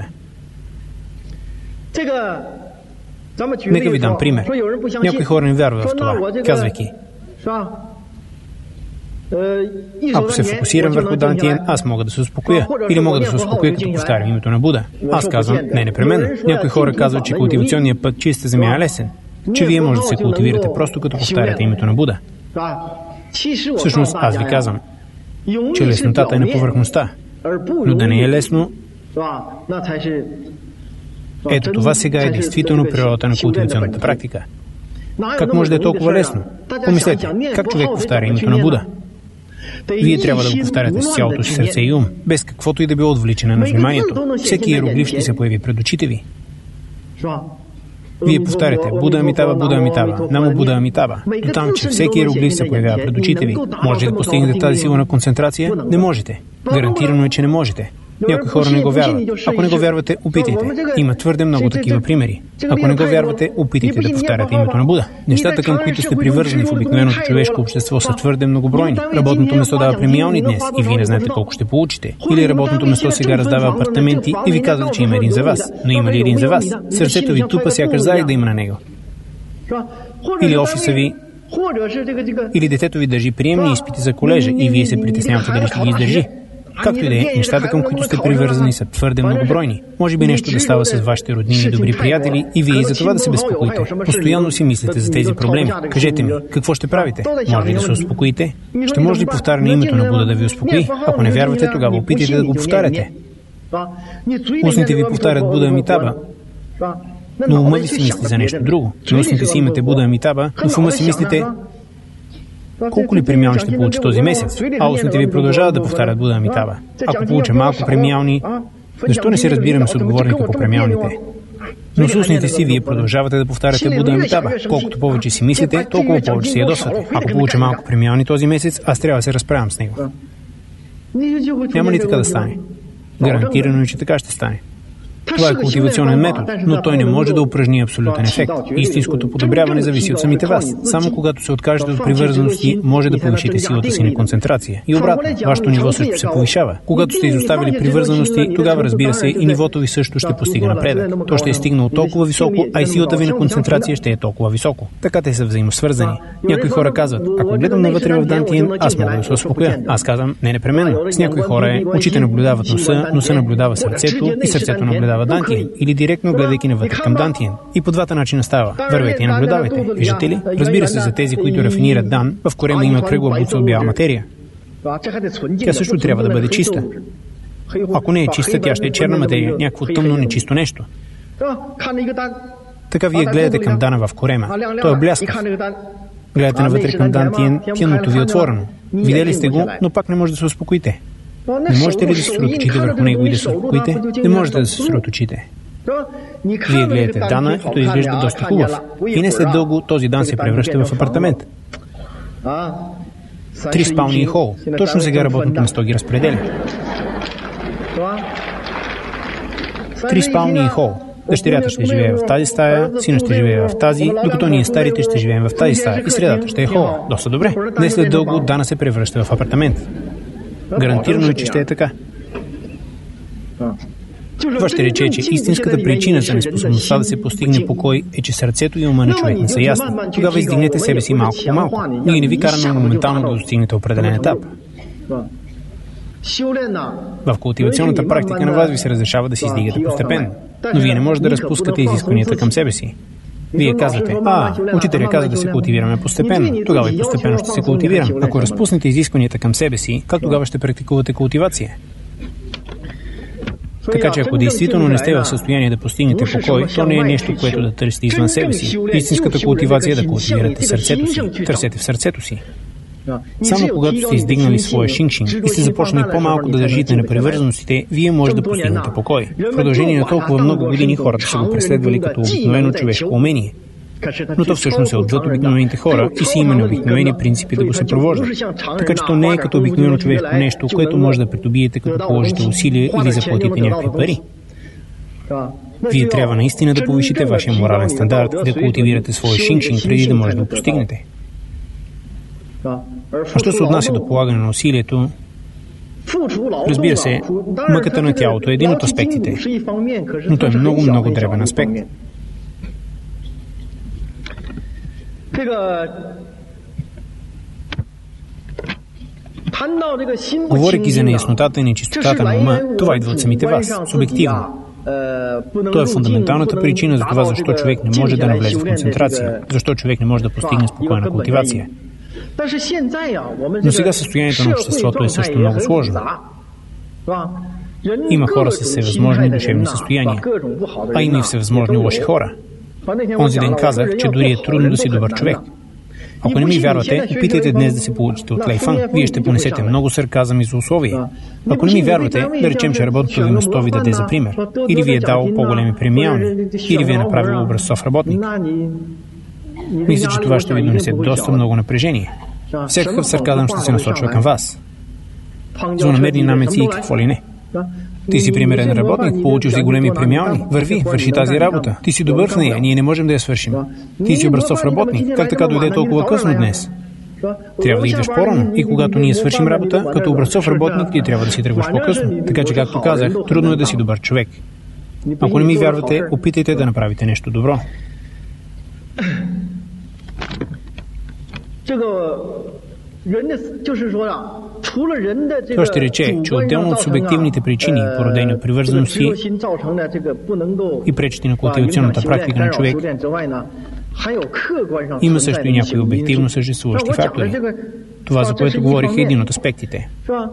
Нека ви дам пример. Някои хора не вярват в това, казвайки: ако се фокусирам върху Дантиен, аз мога да се успокоя. Или мога да се успокоя, като повтарям името на Буда. Аз казвам: не непременно. Някои хора казват, че култивационният път чиста земя е лесен. Че вие може да се култивирате просто като повтаряте името на Буда. Всъщност, аз ви казвам, че леснотата е на повърхността. Но да не е лесно, ето това сега е действително природата на култивационната практика. Как може да е толкова лесно? Помислете, как човек повтаря името на Буда? Вие трябва да го повтаряте с цялото си сърце и ум, без каквото и да било отвличане на вниманието. Всеки иероглиф ще се появи пред очите ви. Вие повтаряте: Буда Амитаба, Буда Амитаба, Намо Буда Амитаба. До там, че всеки иероглиф се появява пред очите ви. Може ли да постигнете тази сила на концентрация? Не можете. Гарантирано е, че не можете. Някои хора не го вярват. Ако не го вярвате, опитайте. Има твърде много такива примери. Ако не го вярвате, опитайте да повтаряте името на Буда. Нещата, към които сте привързани в обикновеното човешко общество, са твърде многобройни. Работното место дава премиални днес и вие не знаете колко ще получите. Или работното место сега раздава апартаменти и ви казва, че има един за вас. Но има ли един за вас? Сърцето ви тупа, сякаш залик да има на него. Или офиса ви, или детето ви държи приемни изпити за колежа и вие се притеснявате дали ще ги издържи. Както и да е, нещата, към които сте привързани, са твърде многобройни. Може би нещо да става с вашите роднини и добри приятели и вие и за това да се безпокоите. Постоянно си мислите за тези проблеми. Кажете ми, какво ще правите? Може ли да се успокоите? Ще може ли повтаряне името на Буда да ви успокои? Ако не вярвате, тогава опитайте да го повтаряте. Устните ви повтарят Буда Амитаба, но ума ви си мисли за нещо друго. На устните си имате Буда Амитаба, но в ума си мислите: колко ли премиални ще получи този месец? А устните ви продължават да повтарят Буда Амитаба. Ако получа малко премиални, защо не се разбираме с отговорника по премиалните? Но с устните си вие продължавате да повтаряте Буда Амитаба. Колкото повече си мислите, толкова повече се ядосвате. Ако получа малко премиални този месец, аз трябва да се разправям с него. Няма ли така да стане? Гарантирано е, че така ще стане. Това е култивационен метод, но той не може да упражни абсолютен ефект. Истинското подобряване зависи от самите вас. Само когато се откажете от привързаности, може да повишите силата си на концентрация. И обратно, вашето ниво също се повишава. Когато сте изоставили привързаности, тогава, разбира се, и нивото ви също ще постига напредък. То ще е стигнало толкова високо, а и силата ви на концентрация ще е толкова високо. Така те са взаимосвързани. Някои хора казват: ако гледам навътре в Дантиен, аз мога да се успокоя. Аз казвам: не непременно. С някои хора очите наблюдават носа, носа наблюдава сърцето и сърцето наблюдава Дантиен, или директно гледайки навътре към Дантиен. И по двата начина става. Вървете и наблюдавайте. Виждате ли? Разбира се, за тези, които рафинират дан, в корема има кръгла буца от бяла материя. Тя също трябва да бъде чиста. Ако не е чиста, тя ще е черна материя, някакво тъмно нечисто нещо. Така вие гледате към дана в корема. Той е бляскав. Гледате навътре към Дантиен, тяното ви е отворено. Видели сте го, но пак не може да се успокоите. Не можете ли да се съсредоточите върху него и да се успокоите? Не можете да се съсредоточите. Вие гледате дана и той изглежда доста хубав. И не след дълго този дан се превръща в апартамент. 3 спални и хол. Точно сега работното место ги разпределя. 3 спални и хол. Дъщерята ще живее в тази стая, сина ще живее в тази, докато ние старите ще живеем в тази стая и средата ще е хола. Доста добре. Не след дълго дана се превръща в апартамент. Гарантирано е, че ще е така. Това ще рече, че истинската причина за неспособността да се постигне покой е, че сърцето и ума на човек не са ясни. Тогава издигнете себе си малко по малко. Ние не ви караме моментално да достигнете определен етап. В култивационната практика на вас ви се разрешава да си издигате постепенно, но вие не можете да разпускате изискванията към себе си. Вие казвате: учителя каза да се култивираме постепенно. Тогава и постепенно ще се култивирам. Ако разпуснете изискванията към себе си, как тогава ще практикувате култивация? Така че ако действително не сте в състояние да постигнете покой, то не е нещо, което да търсите извън себе си. Истинската култивация е да култивирате сърцето си. Търсете в сърцето си. Само когато сте издигнали своя шинг-шинг и сте започнали по-малко да държите на привързаностите, вие може да постигнете покой. В продължение на толкова много години хората са го преследвали като обикновено човешко умение. Но то всъщност е отвъд обикновените хора и си има необикновени принципи да го съпровождат. Така че то не е като обикновено човешко нещо, което може да придобиете като положите усилия или заплатите някакви пари. Вие трябва наистина да повишите вашия морален стандарт и да култивирате своя шинг-шинг преди да може да го постигнете. А що се отнася до полагане на усилието, разбира се, мъката на тялото е един от аспектите, но той е много, много дребен аспект. Говорейки за неяснотата и нечистотата на ума, това идва от самите вас, субективно. То е фундаменталната причина за това, защо човек не може да навлезе в концентрация, защо човек не може да постигне спокойна култивация. Но сега състоянието на обществото е също много сложно. Има хора с всевъзможни душевни състояния, а има и всевъзможни лоши хора. Онзи ден казах, че дори е трудно да си добър човек. Ако не ми вярвате, опитайте днес да се получите от Лейфан. Вие ще понесете много сарказъм и злословие. Ако не ми вярвате, да речем, че работното ви место ви даде за пример. Или ви е дал по-големи премиални, или ви е направил образцов работник. Мисля, че това ще ви донесе доста много напрежение. Всякакъв сарказъм ще се насочва към вас. Злонамерни намеци и какво ли не. Ти си примерен работник, получил си големи премиални. Върши тази работа. Ти си добър в нея, ние не можем да я свършим. Ти си образцов работник. Как така дойде толкова късно днес? Трябва да идваш по-рано. И когато ние свършим работа, като образцов работник, ти трябва да си тръгваш по-късно. Така че, както казах, трудно е да си добър човек. Ако не ми вярвате, опитайте да направите нещо добро. Това ще рече, че отделно от субективните причини, породени от привързаности и пречите на култивационната практика на човек, има също и някои обективно съществуващи фактори. Това, за което говорих, е един от аспектите.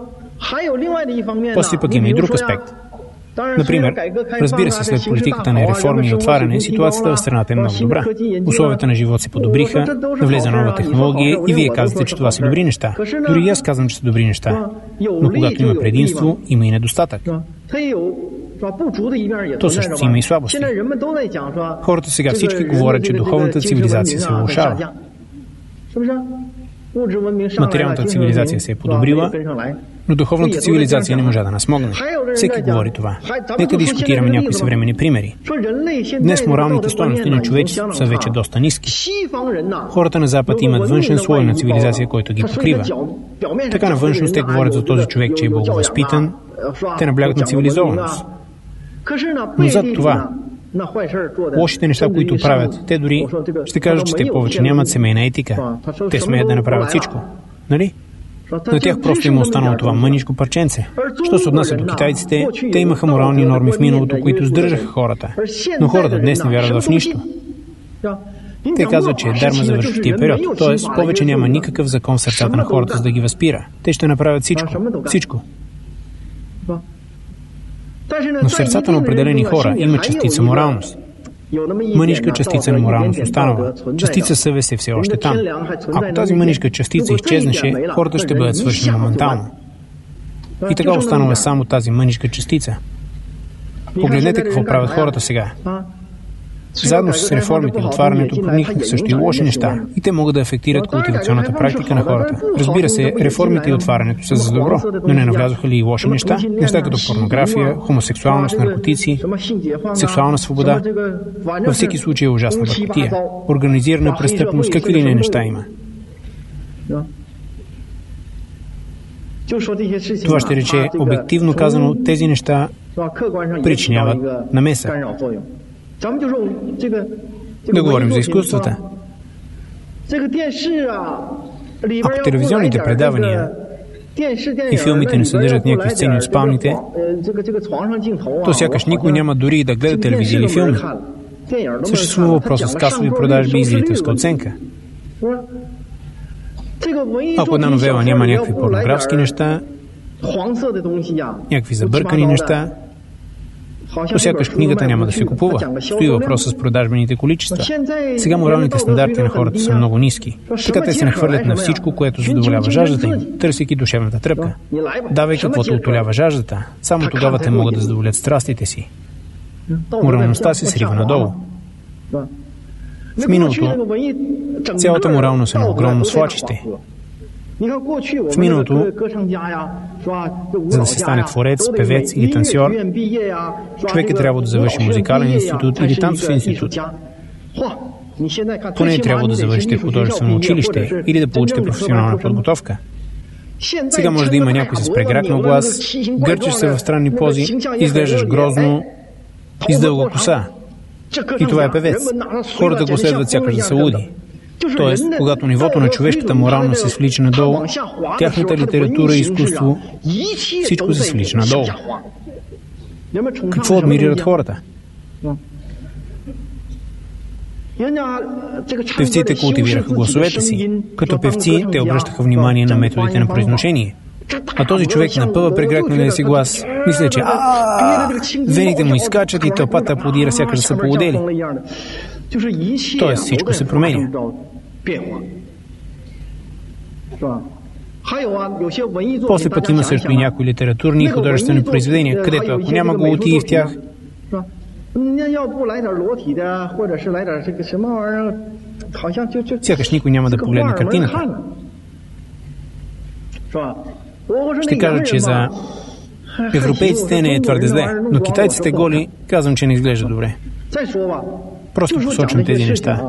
После пък има и друг аспект. Например, разбира се, след политиката на реформи и отваряне, ситуацията в страната е много добра. Условията на живот се подобриха, навлезе нова технология и вие казвате, че това са добри неща. Дори и аз казвам, че са добри неща. Но когато има предимство, има и недостатък. То също си има и слабости. Хората сега всички говорят, че духовната цивилизация се влошава. Материалната цивилизация се е подобрила, но духовната цивилизация не можа да нас могне. Всеки говори това. Нека дискутираме някои съвременни примери. Днес моралните стойности на човечеството са вече доста ниски. Хората на Запад имат външен слой на цивилизация, който ги покрива. Така на външност те говорят за този човек, че е благовъзпитан. Те наблягат на цивилизованост. Но зад това, лошите неща, които правят, те дори ще кажат, че те повече нямат семейна етика. Те смеят да направят всичко. Нали? На тях просто има останало това мъничко парченце. Що се отнася до китайците, те имаха морални норми в миналото, които сдържаха хората. Но хората днес не вярват в нищо. Те казват, че е дарма завършващия период, т.е. повече няма никакъв закон в сърцата на хората, за да ги възпира. Те ще направят всичко. Всичко. Но в сърцата на определени хора има частица моралност. Мънишка частица на моралност останала. Частица съвест е все още там. Ако тази мънишка частица изчезнеше, хората ще бъдат свършени моментално. И така останала само тази мънишка частица. Погледнете какво правят хората сега. Заедно с реформите и отварянето проникнаха също и лоши неща. И те могат да афектират култивационната практика на хората. Разбира се, реформите и отварянето са за добро, но не навлязоха ли и лоши неща? Неща като порнография, хомосексуалност, наркотици, сексуална свобода. Във всеки случай е ужасна бъркотия. Организирана престъпност, какви ли не неща има. Това ще рече, обективно казано, тези неща причиняват намеса. Да говорим за изкуствата. Ако телевизионните предавания и филмите не съдържат някакви сцени от спалните, то сякаш никой няма дори и да гледа телевизия или филми. Съществува въпроса с касови продажби и зрителска оценка. Ако една новела няма някакви порнографски неща, някакви забъркани неща, то сякаш книгата няма да се купува. Стои въпроса с продажбените количества. Сега моралните стандарти на хората са много ниски. Така те се нахвърлят на всичко, което задоволява жаждата им, търсейки душевната тръпка. Давай каквото утолява жаждата. Само тогава те могат да задоволят страстите си. Моралността се срива надолу. В миналото цялата моралност е на огромно свлачище. В миналото, за да се стане творец, певец или танцор, човек е трябвало да завърши музикален институт или танцов институт. Поне е трябвало да завършите художествено училище или да получите професионална подготовка. Сега може да има някой с прегракнал глас, гърчеш се в странни пози, изглеждаш грозно и с дълга коса. И това е певец. Хората го следват сякаш да са луди. Тоест, когато нивото на човешката моралност се свлича надолу, тяхната литература и изкуство, всичко се свлича надолу. Какво адмирират хората? Певците култивираха гласовете си. Като певци, те обръщаха внимание на методите на произношение. А този човек напъва прегракналия си глас. Мисля, че вените му изкачат и тълпата аплодира, сякаш да са полудели. Тоест всичко се променя. После път има също и някои литературни и художествени произведения, където ако няма голотии в тях, сякаш никой няма да погледне картината. Ще кажа, че за европейците не е твърде зле, но китайците голи, казвам, че не изглежда добре. Просто посочвам тези неща.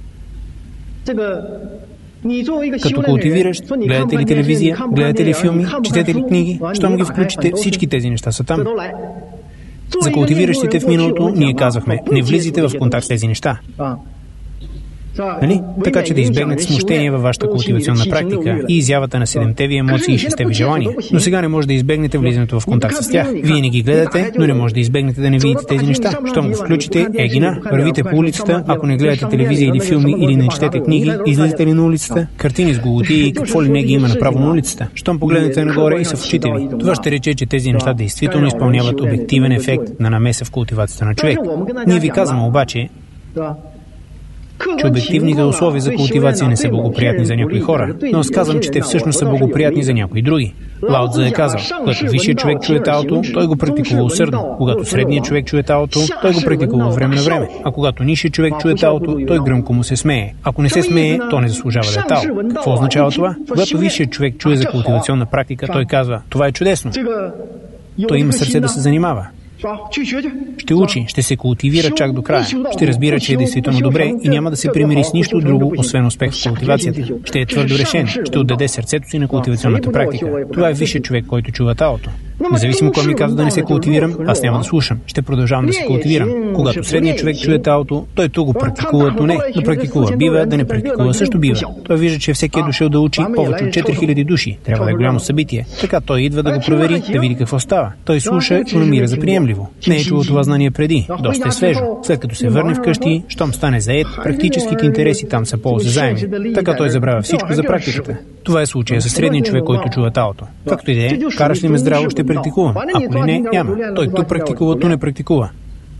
Като култивиращ, гледате ли телевизия, гледате ли филми, четете ли книги, щом ги включите, всички тези неща са там. За култивиращите в миналото ние казвахме, не влизайте в контакт с тези неща. Нали? Така че да избегнете смущение във вашата култивационна практика и изявата на 7-те ви емоции и 6-те ви желания. Но сега не може да избегнете влизането в контакт с тях. Вие не ги гледате, но не може да избегнете да не видите тези неща. Щом го включите, егина, вървите по улицата, ако не гледате телевизия или филми или не четете книги, излизате ли на улицата, картини с голотии и какво ли не ги има направо на улицата. Щом погледнете нагоре и са в очите ви. Това ще рече, че тези неща действително изпълняват обективен ефект на намеса в култивацията на човек. Ние ви казваме обаче, че обективните условия за култивация не са благоприятни за някои хора, но аз казвам, че те всъщност са благоприятни за някои други. Лао Цзъ е казал, когато висшият човек чуе таото, той го практикува усърдно. Когато средният човек чуе таото, той го практикува от време на време. А когато нисшият човек чуе таото, той гръмко му се смее. Ако не се смее, то не заслужава да е тао. Какво означава това? Когато висшият човек чуе за култивационна практика, той казва, това е чудесно. Той има сърце да се занимава. Ще учи, ще се култивира чак до края. Ще разбира, че е действително добре и няма да се примири с нищо друго, освен успех в култивацията. Ще е твърдо решен, ще отдаде сърцето си на култивационната практика. Това е висшият човек, който чува таото. Независимо кой ми казва да не се култивирам, аз няма да слушам. Ще продължавам да се култивирам. Когато средният човек чуе таото, той то го практикува, то не. Да практикува бива, да не практикува също бива. Той вижда, че всеки е дошъл да учи повече от 4000 души. Трябва да е голямо събитие. Така той идва да го провери, да види какво става. Той слуша и намира за приемливо. Не е чувал това знание преди. Доста е свежо. След като се върне вкъщи, щом стане заед, практическите интереси там са по-осезаеми. Така той забравя всичко за практиката. Това е случая със средния човек, който чува таото. Както и да е, караш ли ме здраво, ще практикувам. Ако ли не, няма. Той то практикува, то не практикува.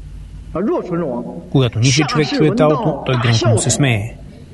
Когато нисшият човек чуе таото, той гръмко му се смее.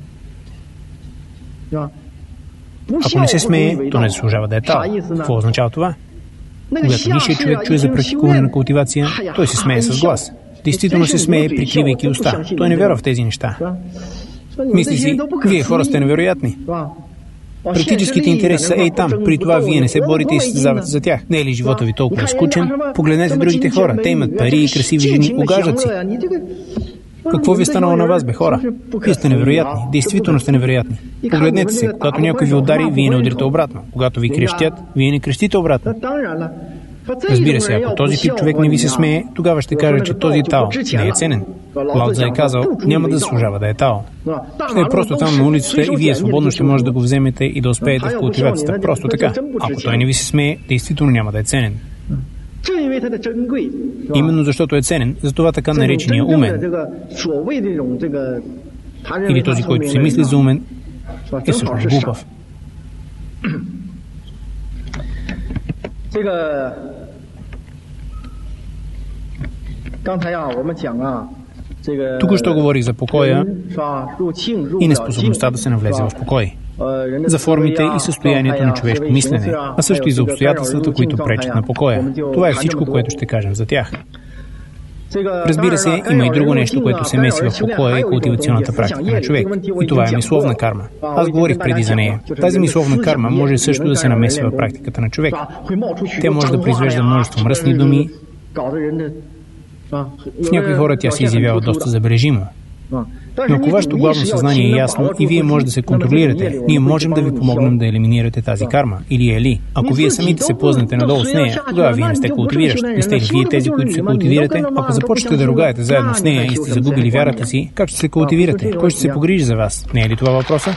Ако не се смее, то не заслужава да е тао. Какво означава това? Когато нисшият човек чуе за практикуване на култивация, той се смее с глас. Действително се смее, прикривайки уста. Той не вярва в тези неща. Мисли си, вие хора сте невероятни. Практическите интереси са ей там. При това вие не се борите и състезавате за тях. Не е ли живота ви толкова скучен? Погледнете другите хора. Те имат пари и красиви жени, угаждат си. Какво ви е станало на вас, бе, хора? Вие сте невероятни. Действително сте невероятни. Погледнете се. Когато някой ви удари, вие не ударите обратно. Когато ви крещят, вие не крещите обратно. Разбира се, ако този тип човек не ви се смее, тогава ще каже, че този тао не е ценен. Лао Цзъ е казал, няма да заслужава да е тао. Ще е просто там на улицата и вие свободно ще може да го вземете и да успеете в култивацията. Просто така. Ако той не ви се смее, действително няма да е ценен. Именно защото е ценен, затова така наречения умен, или този, който се мисли за умен, е всъщност глупав. Тук що говорих за покоя и неспособността да се навлезе в покой, за формите и състоянието на човешко мислене, а също и за обстоятелствата, които пречат на покоя. Това е всичко, което ще кажем за тях. Разбира се, има и друго нещо, което се меси в покоя и култивационната практика на човек. И това е мисловна карма. Аз говорих преди за нея. Тази мисловна карма може също да се намеси в практиката на човек. Тя може да произвежда множество мръсни думи. В някои хора тя се изявява доста забележимо. Но ако вашето главно съзнание е ясно и вие може да се контролирате, ние можем да ви помогнем да елиминирате тази карма. Или е ли? Ако вие самите се плъзнете надолу с нея, тогава вие не сте култивиращ. Не сте ли вие тези, които се култивирате? Ако започнете да ругаете заедно с нея и сте загубили вярата си, как ще се култивирате? Кой ще се погрижи за вас? Не е ли това въпроса?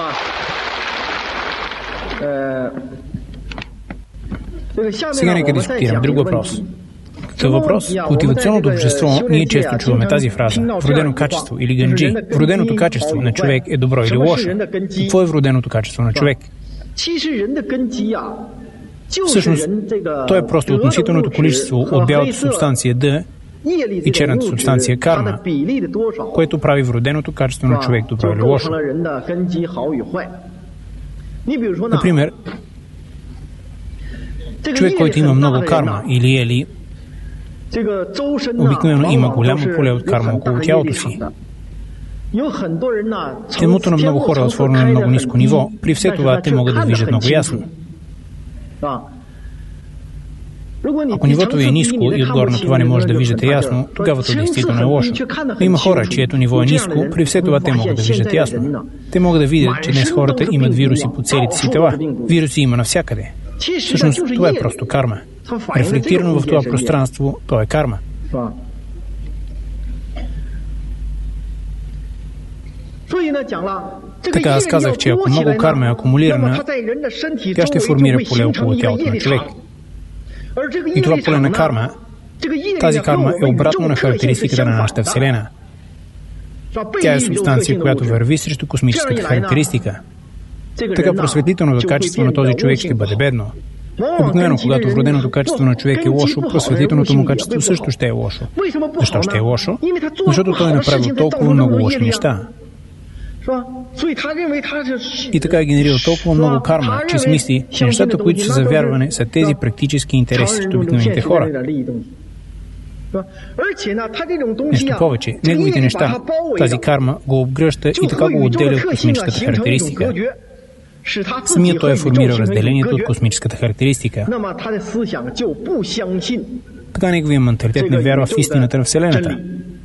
Сега нека дискутираме друг въпрос. Този въпрос, култивационното общество, ние често чуваме тази фраза – вродено качество или ганджи. Вроденото качество на човек е добро или лошо. Какво е вроденото качество на човек? Всъщност, то е просто относителното количество от бялата субстанция Д и черната субстанция карма, което прави вроденото качество на човек добро или лошо. Например, човек, който има много карма или ели, обикновено има голямо поле от карма около тялото си. Темото на много хора е отворено на много ниско ниво. При все това те могат да виждат много ясно. Ако нивото ви е ниско и отгоре на това не може да виждате ясно, тогава то действително е лошо. Но има хора, чието ниво е ниско, при все това те могат да виждат ясно. Те могат да видят, че днес хората имат вируси по целите си тела. Вируси има навсякъде. Всъщност, това е просто карма. Рефлектирано в това пространство, то е карма. Така аз казах, че ако много карма е акумулирана, тя ще формира поле около тялото на човек. И това поле на карма, тази карма е обратно на характеристиката на нашата Вселена. Тя е субстанция, която върви срещу космическата характеристика. Така просветлителното качество на този човек ще бъде бедно. Обикновено, когато вроденото качество на човек е лошо, просветлителното му качество също ще е лошо. Защо ще е лошо? Защото той е направил толкова много лоши неща. И така е генерирал толкова много карма, че си мисли, че нещата, които са за вярване, са тези практически интереси от обикновените хора. Нещо повече, неговите неща, тази карма го обгръща и така го отделя от космическата характеристика. Самият той е формирал разделението от космическата характеристика. Така неговият менталитет не вярва в истината на Вселената.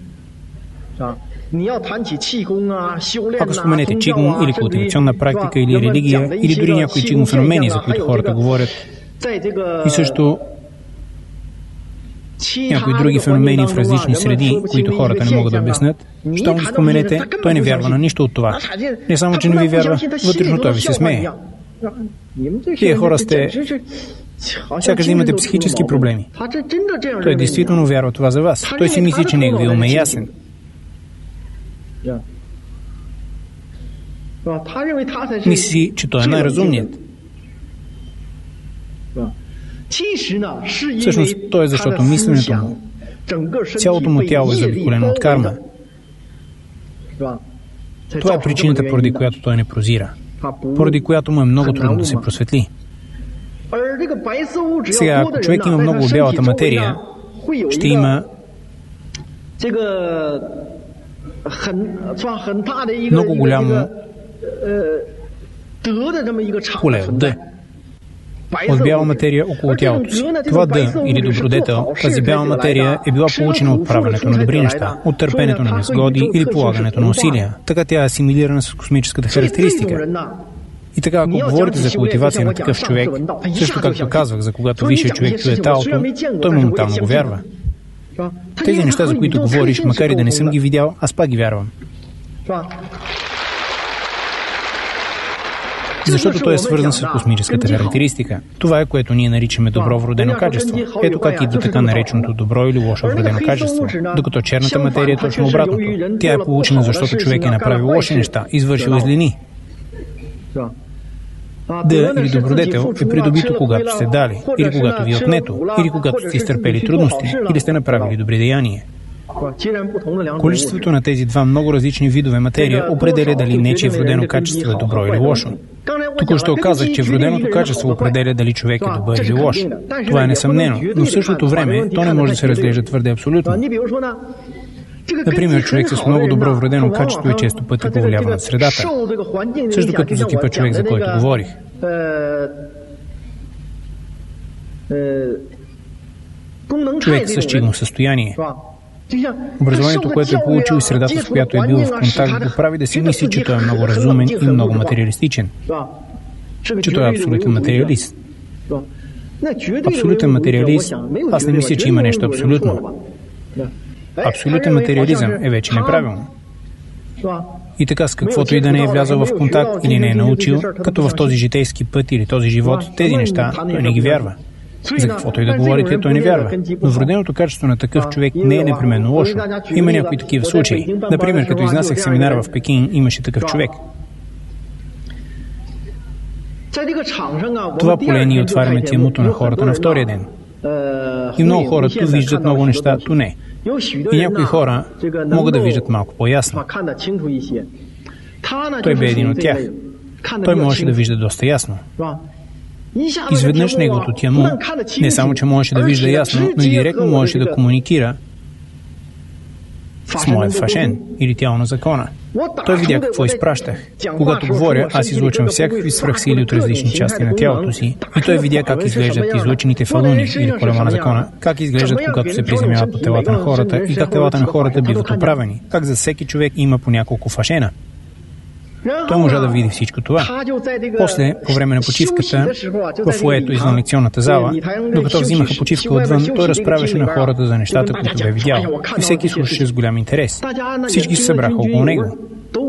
Ако споменете чигун или култивационна практика или религия, или дори някои чигун феномени, за които хората говорят, и също някои други феномени в различни среди, които хората не могат да обяснят, щом го споменете, той не вярва на нищо от това. Не само, че не ви вярва, вътрешно той ви се смее. Тие хора сте... Сякаш да имате психически проблеми. Той действително вярва това за вас. Той си мисли, че неговият ум е ясен. Мисли, че той е най-разумният. Всъщност, то е защото мисленето му, цялото му тяло е заобиколено от карма. Това е причината, поради която той не прозира. Поради която му е много трудно да се просветли. Сега, ако човек има много от бялата материя, ще има много голямо поле от Д. От бяла материя около тялото си. Това Д или добродетел, тази бяла материя е била получена от правенето на добри неща, от търпенето на незгоди или полагането на усилия. Така тя е асимилирана с космическата характеристика. И така, ако говорите за култивация на такъв човек, също както казвах, за когато висшият човек чуе талото, той моментално го вярва. Тези неща, за които говориш, макар и да не съм ги видял, аз пак ги вярвам. Защото той е свързан с космическата характеристика. Това е, което ние наричаме добро вродено качество. Ето как идва така нареченото добро или лошо вродено качество. Докато черната материя е точно обратното. Тя е получена, защото човек е направил лоши неща, извършил злини. Д или добродетел е придобито, когато сте дали, или когато ви е отнето, или когато сте изтърпели трудности, или сте направили добри деяния. Количеството на тези два много различни видове материя определя дали нечие вродено качество е добро или лошо. Току-що казах, че вроденото качество определя дали човек е добър или лош. Това е несъмнено, но в същото време то не може да се разглежда твърде абсолютно. Например, човек с много добро вродено качество е често пъти повлиява над средата. Също като за типа човек, за който говорих. Човек с чинно състояние. Образованието, което е получил и средата, с която е бил в контакт, го прави да си мисли, че той е много разумен и много материалистичен. Че той е абсолютен материалист. Абсолютен материалист, аз не мисля, че има нещо абсолютно. Абсолютен материализъм е вече неправилно. И така, с каквото и да не е влязъл в контакт или не е научил, като в този житейски път или този живот, тези неща, той не ги вярва. За каквото и да говорите, той не вярва. Но вроденото качество на такъв човек не е непременно лошо. Има някои такива случаи. Например, като изнасях семинар в Пекин, имаше такъв човек. Това поле ние отваряме тямото на хората на втория ден. И много хора ту виждат много неща, ту не. И някои хора могат да виждат малко по-ясно. Той бе един от тях. Той можеше да вижда доста ясно. Изведнъж неговото тямо не само, че можеше да вижда ясно, но и директно можеше да комуникира с моят фашен или тяло на закона. Той видя какво изпращах. Когато говоря, аз излъчвам всякакви свръхсили от различни части на тялото си и той видя как изглеждат излъчените фалуни или колема на закона, как изглеждат, когато се приземяват по телата на хората и как телата на хората биват оправени, как за всеки човек има по няколко фашена. Той можа да види всичко това. После, по време на почивката, в фоето извън лекционната зала, докато взимаха почивка отвън, той разправяше на хората за нещата, които бе видял. И всеки слушаше с голям интерес. Всички се събраха около него.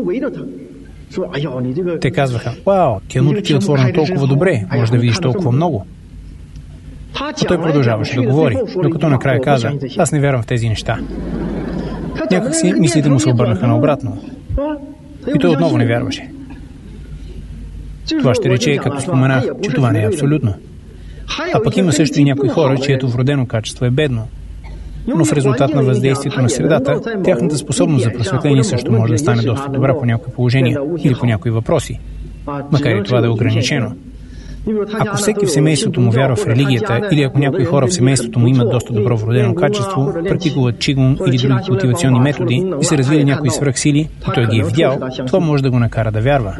Те казваха: "Вау, тяното ти е отворено толкова добре, може да видиш толкова много." А той продължаваше да говори, докато накрая каза: "Аз не вярвам в тези неща." Някак си мислите му се обърнаха наобратно. И той отново не вярваше. Това ще рече, както споменах, че това не е абсолютно. А пък има също и някои хора, чието вродено качество е бедно. Но в резултат на въздействието на средата, тяхната способност за просветление също може да стане доста добра по някои положения или по някои въпроси, макар и това да е ограничено. Ако всеки в семейството му вярва в религията или ако някои хора в семейството му имат доста добро вродено качество, практикуват чигун или други култивационни методи и са развили някои свръхсили, и той ги е видял, това може да го накара да вярва.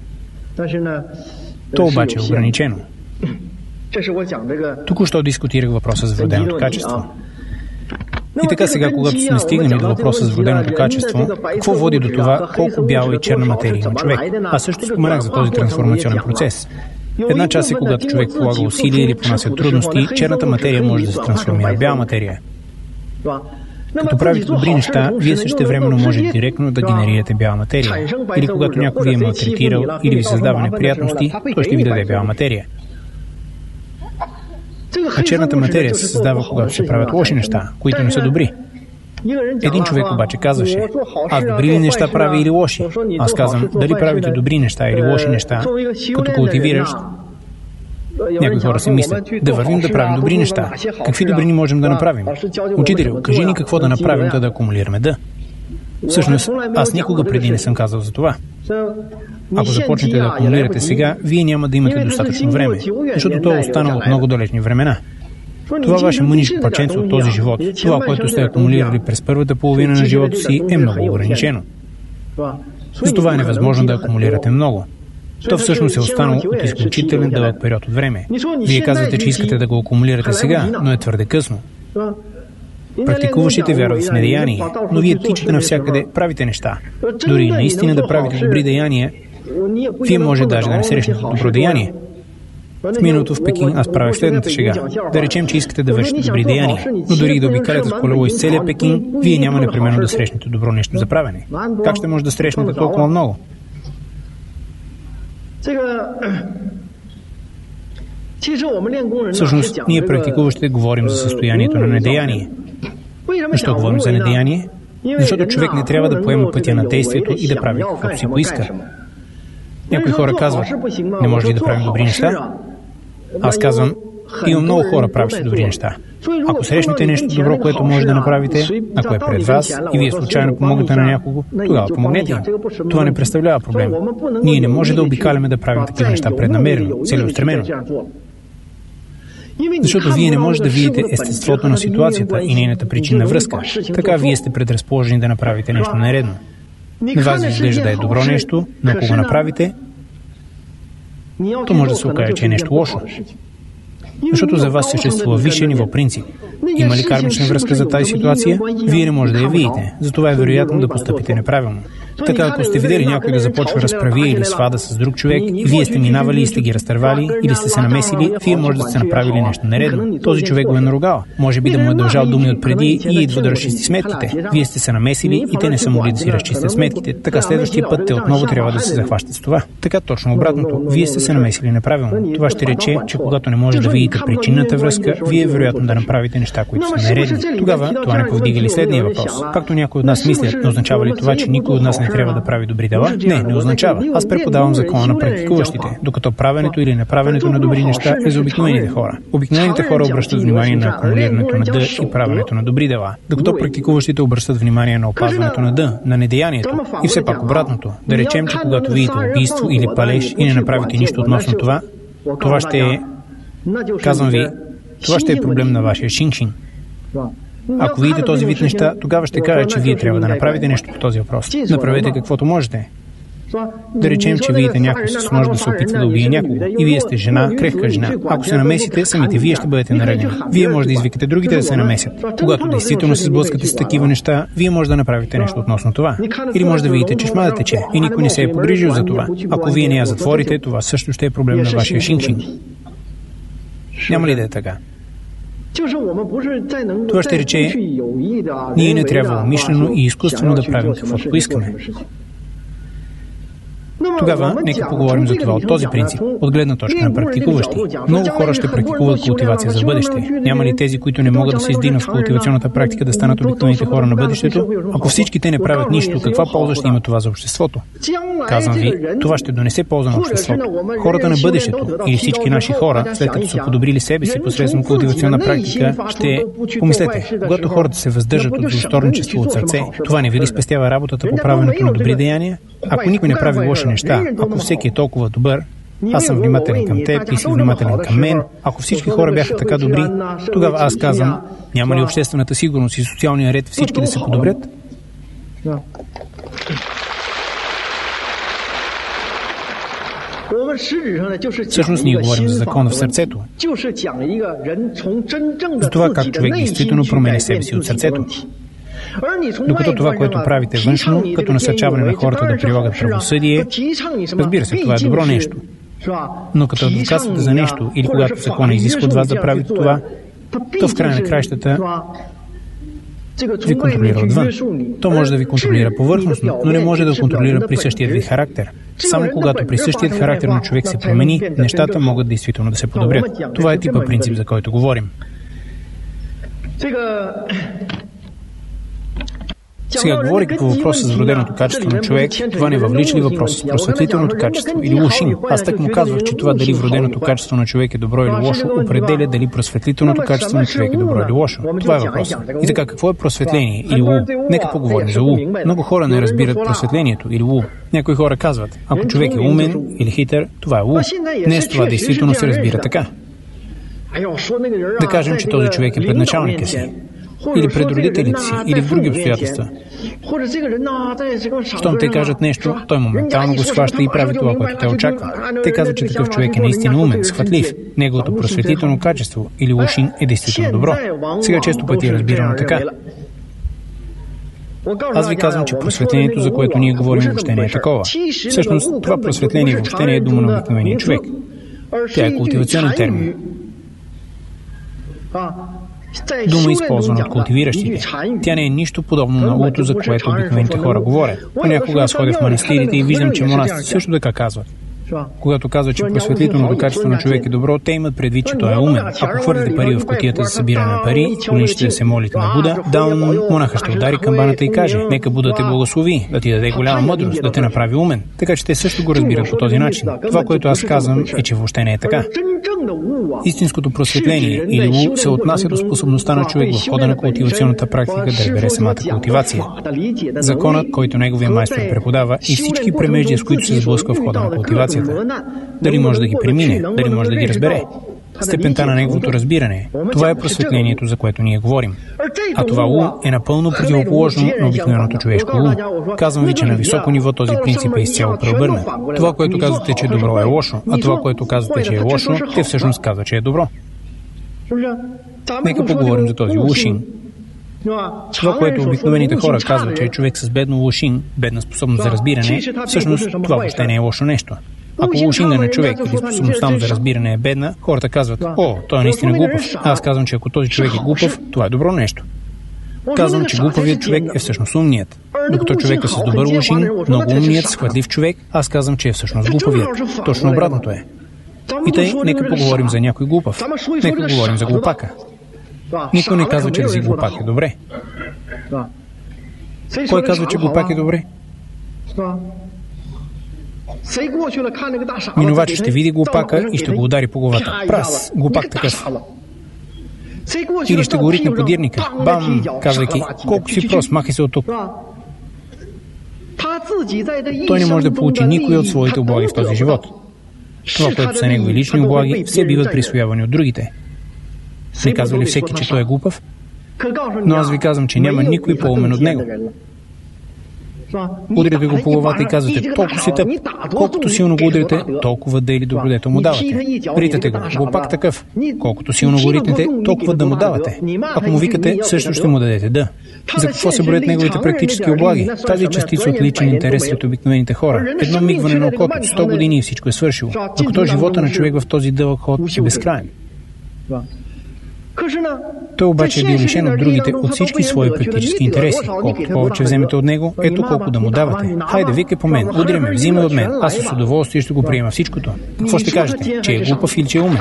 То обаче е ограничено. Току-що дискутирах въпроса за вроденото качество. И така сега, когато сме стигнали до въпроса за вроденото качество, какво води до това колко бяла и черна материя има човек? Аз също споменах за този трансформационен процес. Една част е, когато човек полага усилия или понася трудности, черната материя може да се трансформира в бяла материя. Като правите добри неща, вие същевременно може директно да генерирате бяла материя. Или когато някой ви е малтретирал или ви създава неприятности, той ще ви даде бяла материя. А черната материя се създава, когато се правят лоши неща, които не са добри. Един човек обаче казваше: "Аз добри ли неща правя или лоши?" Аз казвам: "Дали правите добри неща или лоши неща, като култивираш?" Някои хора си мислят: "Да вървим да правим добри неща. Какви добрини можем да направим? Учителю, кажи ни какво да направим, да акумулираме да." Всъщност, аз никога преди не съм казал за това. Ако започнете да акумулирате сега, вие няма да имате достатъчно време, защото то е останало от много далечни времена. Това ваше мънишко парченце от този живот, това, което сте акумулирали през първата половина на живота си, е много ограничено. Затова е невъзможно да акумулирате много. То всъщност е останало от изключителен дълъг период от време. Вие казвате, че искате да го акумулирате сега, но е твърде късно. Практикуващите вярват в недеяние, но вие тичате навсякъде, правите неща. Дори наистина да правите добри деяния, вие може даже да не срещнете добро деяние. В миналото в Пекин аз правя следната шега. Да речем, че искате да вършите добри деяния, но дори и да обикаляте с колело из целия Пекин, вие няма непременно да срещнете добро нещо за правене. Как ще може да срещнете толкова много? Всъщност, ние практикуващите говорим за състоянието на недеяние. Защо говорим за недеяние? Защото човек не трябва да поема пътя на действието и да прави каквото си поиска. Някои хора казват: "Не може ли да правим добри неща?" Аз казвам: Има много хора, правещи добри неща. Ако срещнете нещо добро, което може да направите, ако е пред вас и вие случайно помогнете на някого, тогава помогнете им. Това не представлява проблем. Ние не може да обикаляме да правим такива неща преднамерено, целеустремено. Защото вие не може да видите естеството на ситуацията и нейната причинна връзка. Така вие сте предразположени да направите нещо нередно. На вас ви изглежда да е добро нещо, но ако го направите, то може да се окаже, че е нещо лошо. Защото за вас съществува висше ниво принцип. Има ли кармична връзка за тази ситуация? Вие не може да я видите. Затова е вероятно да постъпите неправилно. Така, ако сте видели някой да започва разправия или свада с друг човек, и вие сте минавали и сте ги разтървали, или сте се намесили, вие може да сте направили нещо нередно. Този човек го е наругал. Може би да му е дължал думи отпреди и идва да разчисти сметките. Вие сте се намесили и те не са могли да си разчистят сметките. Така следващия път те отново трябва да се захващат с това. Така точно обратното. Вие сте се намесили неправилно. Това ще рече, че когато не може да видите причинната връзка, вие е вероятно да направите неща, които са нередни. Тогава това не повдига ли следния въпрос? Както някои от нас мислят, не означава ли това, че никой от нас не трябва да прави добри дела? Не означава. Аз преподавам закона на практикуващите, докато правенето или неправенето на добри неща е за обикновените хора. Обикновените хора обръщат внимание на акумулирането на Д и правенето на добри дела, докато практикуващите обръщат внимание на опазването на Д, на недеянието. И все пак обратното. Да речем, че когато видите убийство или палеж и не направите нищо относно това, това ще е, казвам ви, това ще е проблем на вашия шиншин. Ако видите този вид неща, тогава ще кажа, че вие трябва да направите нещо по този въпрос. Направете каквото можете. Да речем, че видите някой с нож да се опитва да убие някого и вие сте жена, крехка жена. Ако се намесите, самите вие ще бъдете наредени. Вие може да извикате другите да се намесят. Когато действително се сблъскате с такива неща, вие може да направите нещо относно това. Или може да видите, че шмада тече и никой не се е погрижил за това. Ако вие не я затворите, това също ще е проблем на вашия шиншин. Няма ли да е така? Това ще рече, ние не трябва умишлено и изкуствено да правим каквото поискаме. Тогава, нека поговорим за това от този принцип, от гледна точка на практикуващи. Много хора ще практикуват култивация за бъдеще. Няма ли тези, които не могат да се издигнат в култивационната практика, да станат обикновените хора на бъдещето? Ако всички те не правят нищо, каква полза ще има това за обществото? Казвам ви, това ще донесе полза на обществото. Хората на бъдещето или всички наши хора, след като са подобрили себе си посредством култивационна практика, ще... Помислете, когато хората се въздържат от злосторничество от сърце, това не ви ли спестява работата по правенето на добри деяния? Ако никой не прави лоши неща, ако всеки е толкова добър, аз съм внимателен към теб, ти си внимателен към мен, ако всички хора бяха така добри, тогава аз казвам, няма ли обществената сигурност и социалния ред всички да се подобрят? Всъщност ние говорим за закона в сърцето. За това как човек действително променя себе си от сърцето. Докато това, което правите външно, като насърчаване на хората да прилагат правосъдие, разбира се, това е добро нещо. Но като адвокатствате за нещо или когато закона изисква от вас да правите това, то в края на краищата ви контролира отвън. То може да ви контролира повърхностно, но не може да контролира присъщият ви характер. Само когато присъщият характер на човек се промени, нещата могат действително да се подобрят. Това е типа принцип, за който говорим. Сега, говорейки по въпроса за вроденото качество на човек, това не въвлича ли въпроса с просветлителното качество или лошин? Аз так му казвах, че това дали вроденото качество на човек е добро или лошо, определя дали просветлителното качество на човек е добро или лошо. Това е въпросът. И така, какво е просветление или лу? Нека поговорим за лу. Много хора не разбират просветлението или лу. Някои хора казват, ако човек е умен или хитър, това е лу. Днес това действително се разбира така. Да кажем, че този човек е пред началника си, или пред родителите си, или в други обстоятелства. Щом те кажат нещо, той моментално го схваща и прави това, което те очакват. Те казват, че такъв човек е наистина умен, схватлив. Неговото просветлително качество или лошин е действително добро. Сега често пъти е разбирано така. Аз ви казвам, че просветлението, за което ние говорим, въобще не е такова. Всъщност, това просветление въобще не е дума на обикновения човек. Тя е култивационен термин. Дума, използвана от култивиращите. Тя не е нищо подобно на луто, за което обикновените хора говорят. Понякога аз ходя в манастирите и виждам, че монасите също така казват. Когато казва, че просветлителното качество на човек е добро, те имат предвид, че той е умен. Ако хвърлите пари в кутията за събиране на пари, поличите да се молите на Буда, Даун монаха ще удари камбаната и каже: нека Буда те благослови, да ти даде голяма мъдрост, да те направи умен. Така че те също го разбират по този начин. Това, което аз казвам, е, че въобще не е така. Истинското просветление или ум се отнася до способността на човек в хода на култивационната практика да разбере самата култивация. Законът, който неговия майстор преподава, и всички премеждия, с които се сблъсква в хода на култивацията. Дали може да ги премине, дали може да ги разбере. Степента на неговото разбиране. Това е просветлението, за което ние говорим. А това ум е напълно противоположно на обикновеното човешко ум. Казвам ви, че на високо ниво този принцип е изцяло преобърнат. Това, което казвате, че е добро, е лошо, а това, което казвате, че е лошо, те всъщност казват, че е добро. Нека поговорим за този лушин. Това, което обикновените хора казват, че е човек с бедно лушин, бедна способност за разбиране, всъщност това въобще не е лошо нещо. Ако лушинга на човек или способността му за разбиране е бедна, хората казват: о, той е наистина глупав. Аз казвам, че ако този човек е глупав, това е добро нещо. Казвам, че глупавият човек е всъщност умният. Докато човека с добър лушин, много умният, схватлив човек, аз казвам, че е всъщност глупавият. Точно обратното е. И тъй, нека поговорим за някой глупав. Нека говорим за глупака. Никой не казва, че да си глупак е добре. Кой казва, че глупак е добре? Минувачът ще види глупака и ще го удари по главата. Прас, глупак такъв. Или ще го ритне подирника. Бам, казвайки: колко си прост, махай се от тук. Той не може да получи никой от своите облаги в този живот. Това, което са негови лични облаги, все биват присвоявани от другите. Не казва ли всеки, че той е глупав? Но аз ви казвам, че няма никой по-умен от него. Удрите го по главата и казвате: толкова си тъп. Колкото силно го удрите, толкова да или добродетел му давате. Ритате го, глупак такъв. Колкото силно го ритнете, толкова да му давате. Ако му викате, също ще му дадете да. За какво се броят неговите практически облаги? Тази частица от личен интерес сред обикновените хора. Едно мигване на окото, 100 години и всичко е свършило. Докато живота на човек в този дълъг ход е безкрайен. Той обаче е бил лишен от другите, от всички свои практически интереси. Колкото повече вземете от него, ето колко да му давате. Хайде, викай по мен, удря ме, взимай от мен. Аз с удоволствие ще го приема всичкото. Какво ще кажете? Че е глупав или че е умен?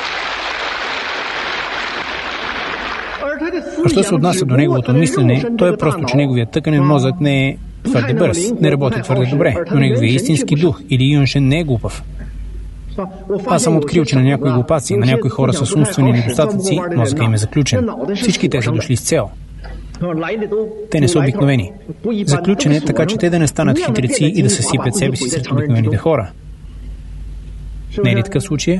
А що се отнася до неговото мислене, то е просто, че неговият тъканен мозък не е твърде бърз, не работи твърде добре, но неговият истински дух или юношен не е глупав. Аз съм открил, че на някои глупаци, на някои хора с умствени недостатъци, мозъка им е заключен. Всички те са дошли с цел. Те не са обикновени. Заключен е така, че те да не станат хитреци и да съсипят себе си сред обикновените хора. Не е ли такъв случай?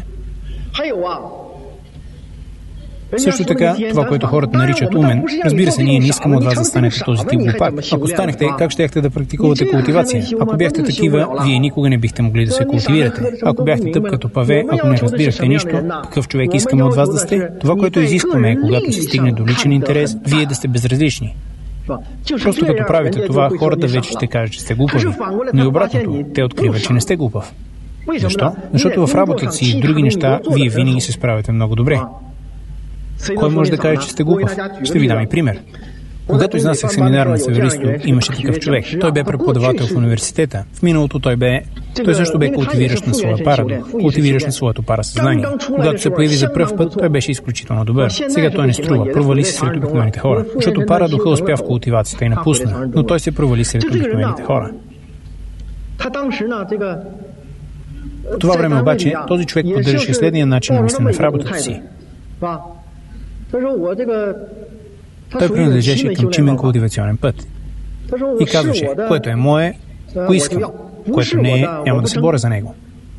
Също така, това, което хората наричат умен, разбира се, ние не искаме от вас да станете този тип глупак. Ако станехте, как щяхте да практикувате култивация? Ако бяхте такива, вие никога не бихте могли да се култивирате. Ако бяхте тъп като паве, ако не разбирахте нищо, какъв човек искаме от вас да сте? Това, което изискваме е, когато се стигне до личен интерес, вие да сте безразлични. Просто като правите това, хората вече ще кажат, че сте глупави. Но и обратното, те откриват, че не сте глупав. Защо? Защото в работата си и други неща, вие винаги се справяте много добре. Кой може да каже, че сте глупав? Ще ви дам и пример. Когато изнасях семинар на Северисто, имаше такъв човек. Той бе преподавател в университета. В миналото той също бе култивиращ на своя парадух, култивиращ на своето парасъзнание. Когато се появи за пръв път, той беше изключително добър. Сега той не струва, провали се сред обикновените хора. Защото парадуха успя в култивацията и напусна, но той се провали сред обикновените хора. В това време обаче този човек поддържаше следния начин на мислене в работата си. Той принадлежеше към чимен култивационен път. И казваше: което е мое, го искам. Което не е, няма да се боря за него.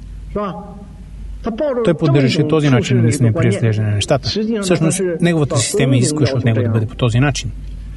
Той поддържаше този начин на мислене при разглеждане на нещата. Всъщност, неговата система изискваше от него да бъде по този начин.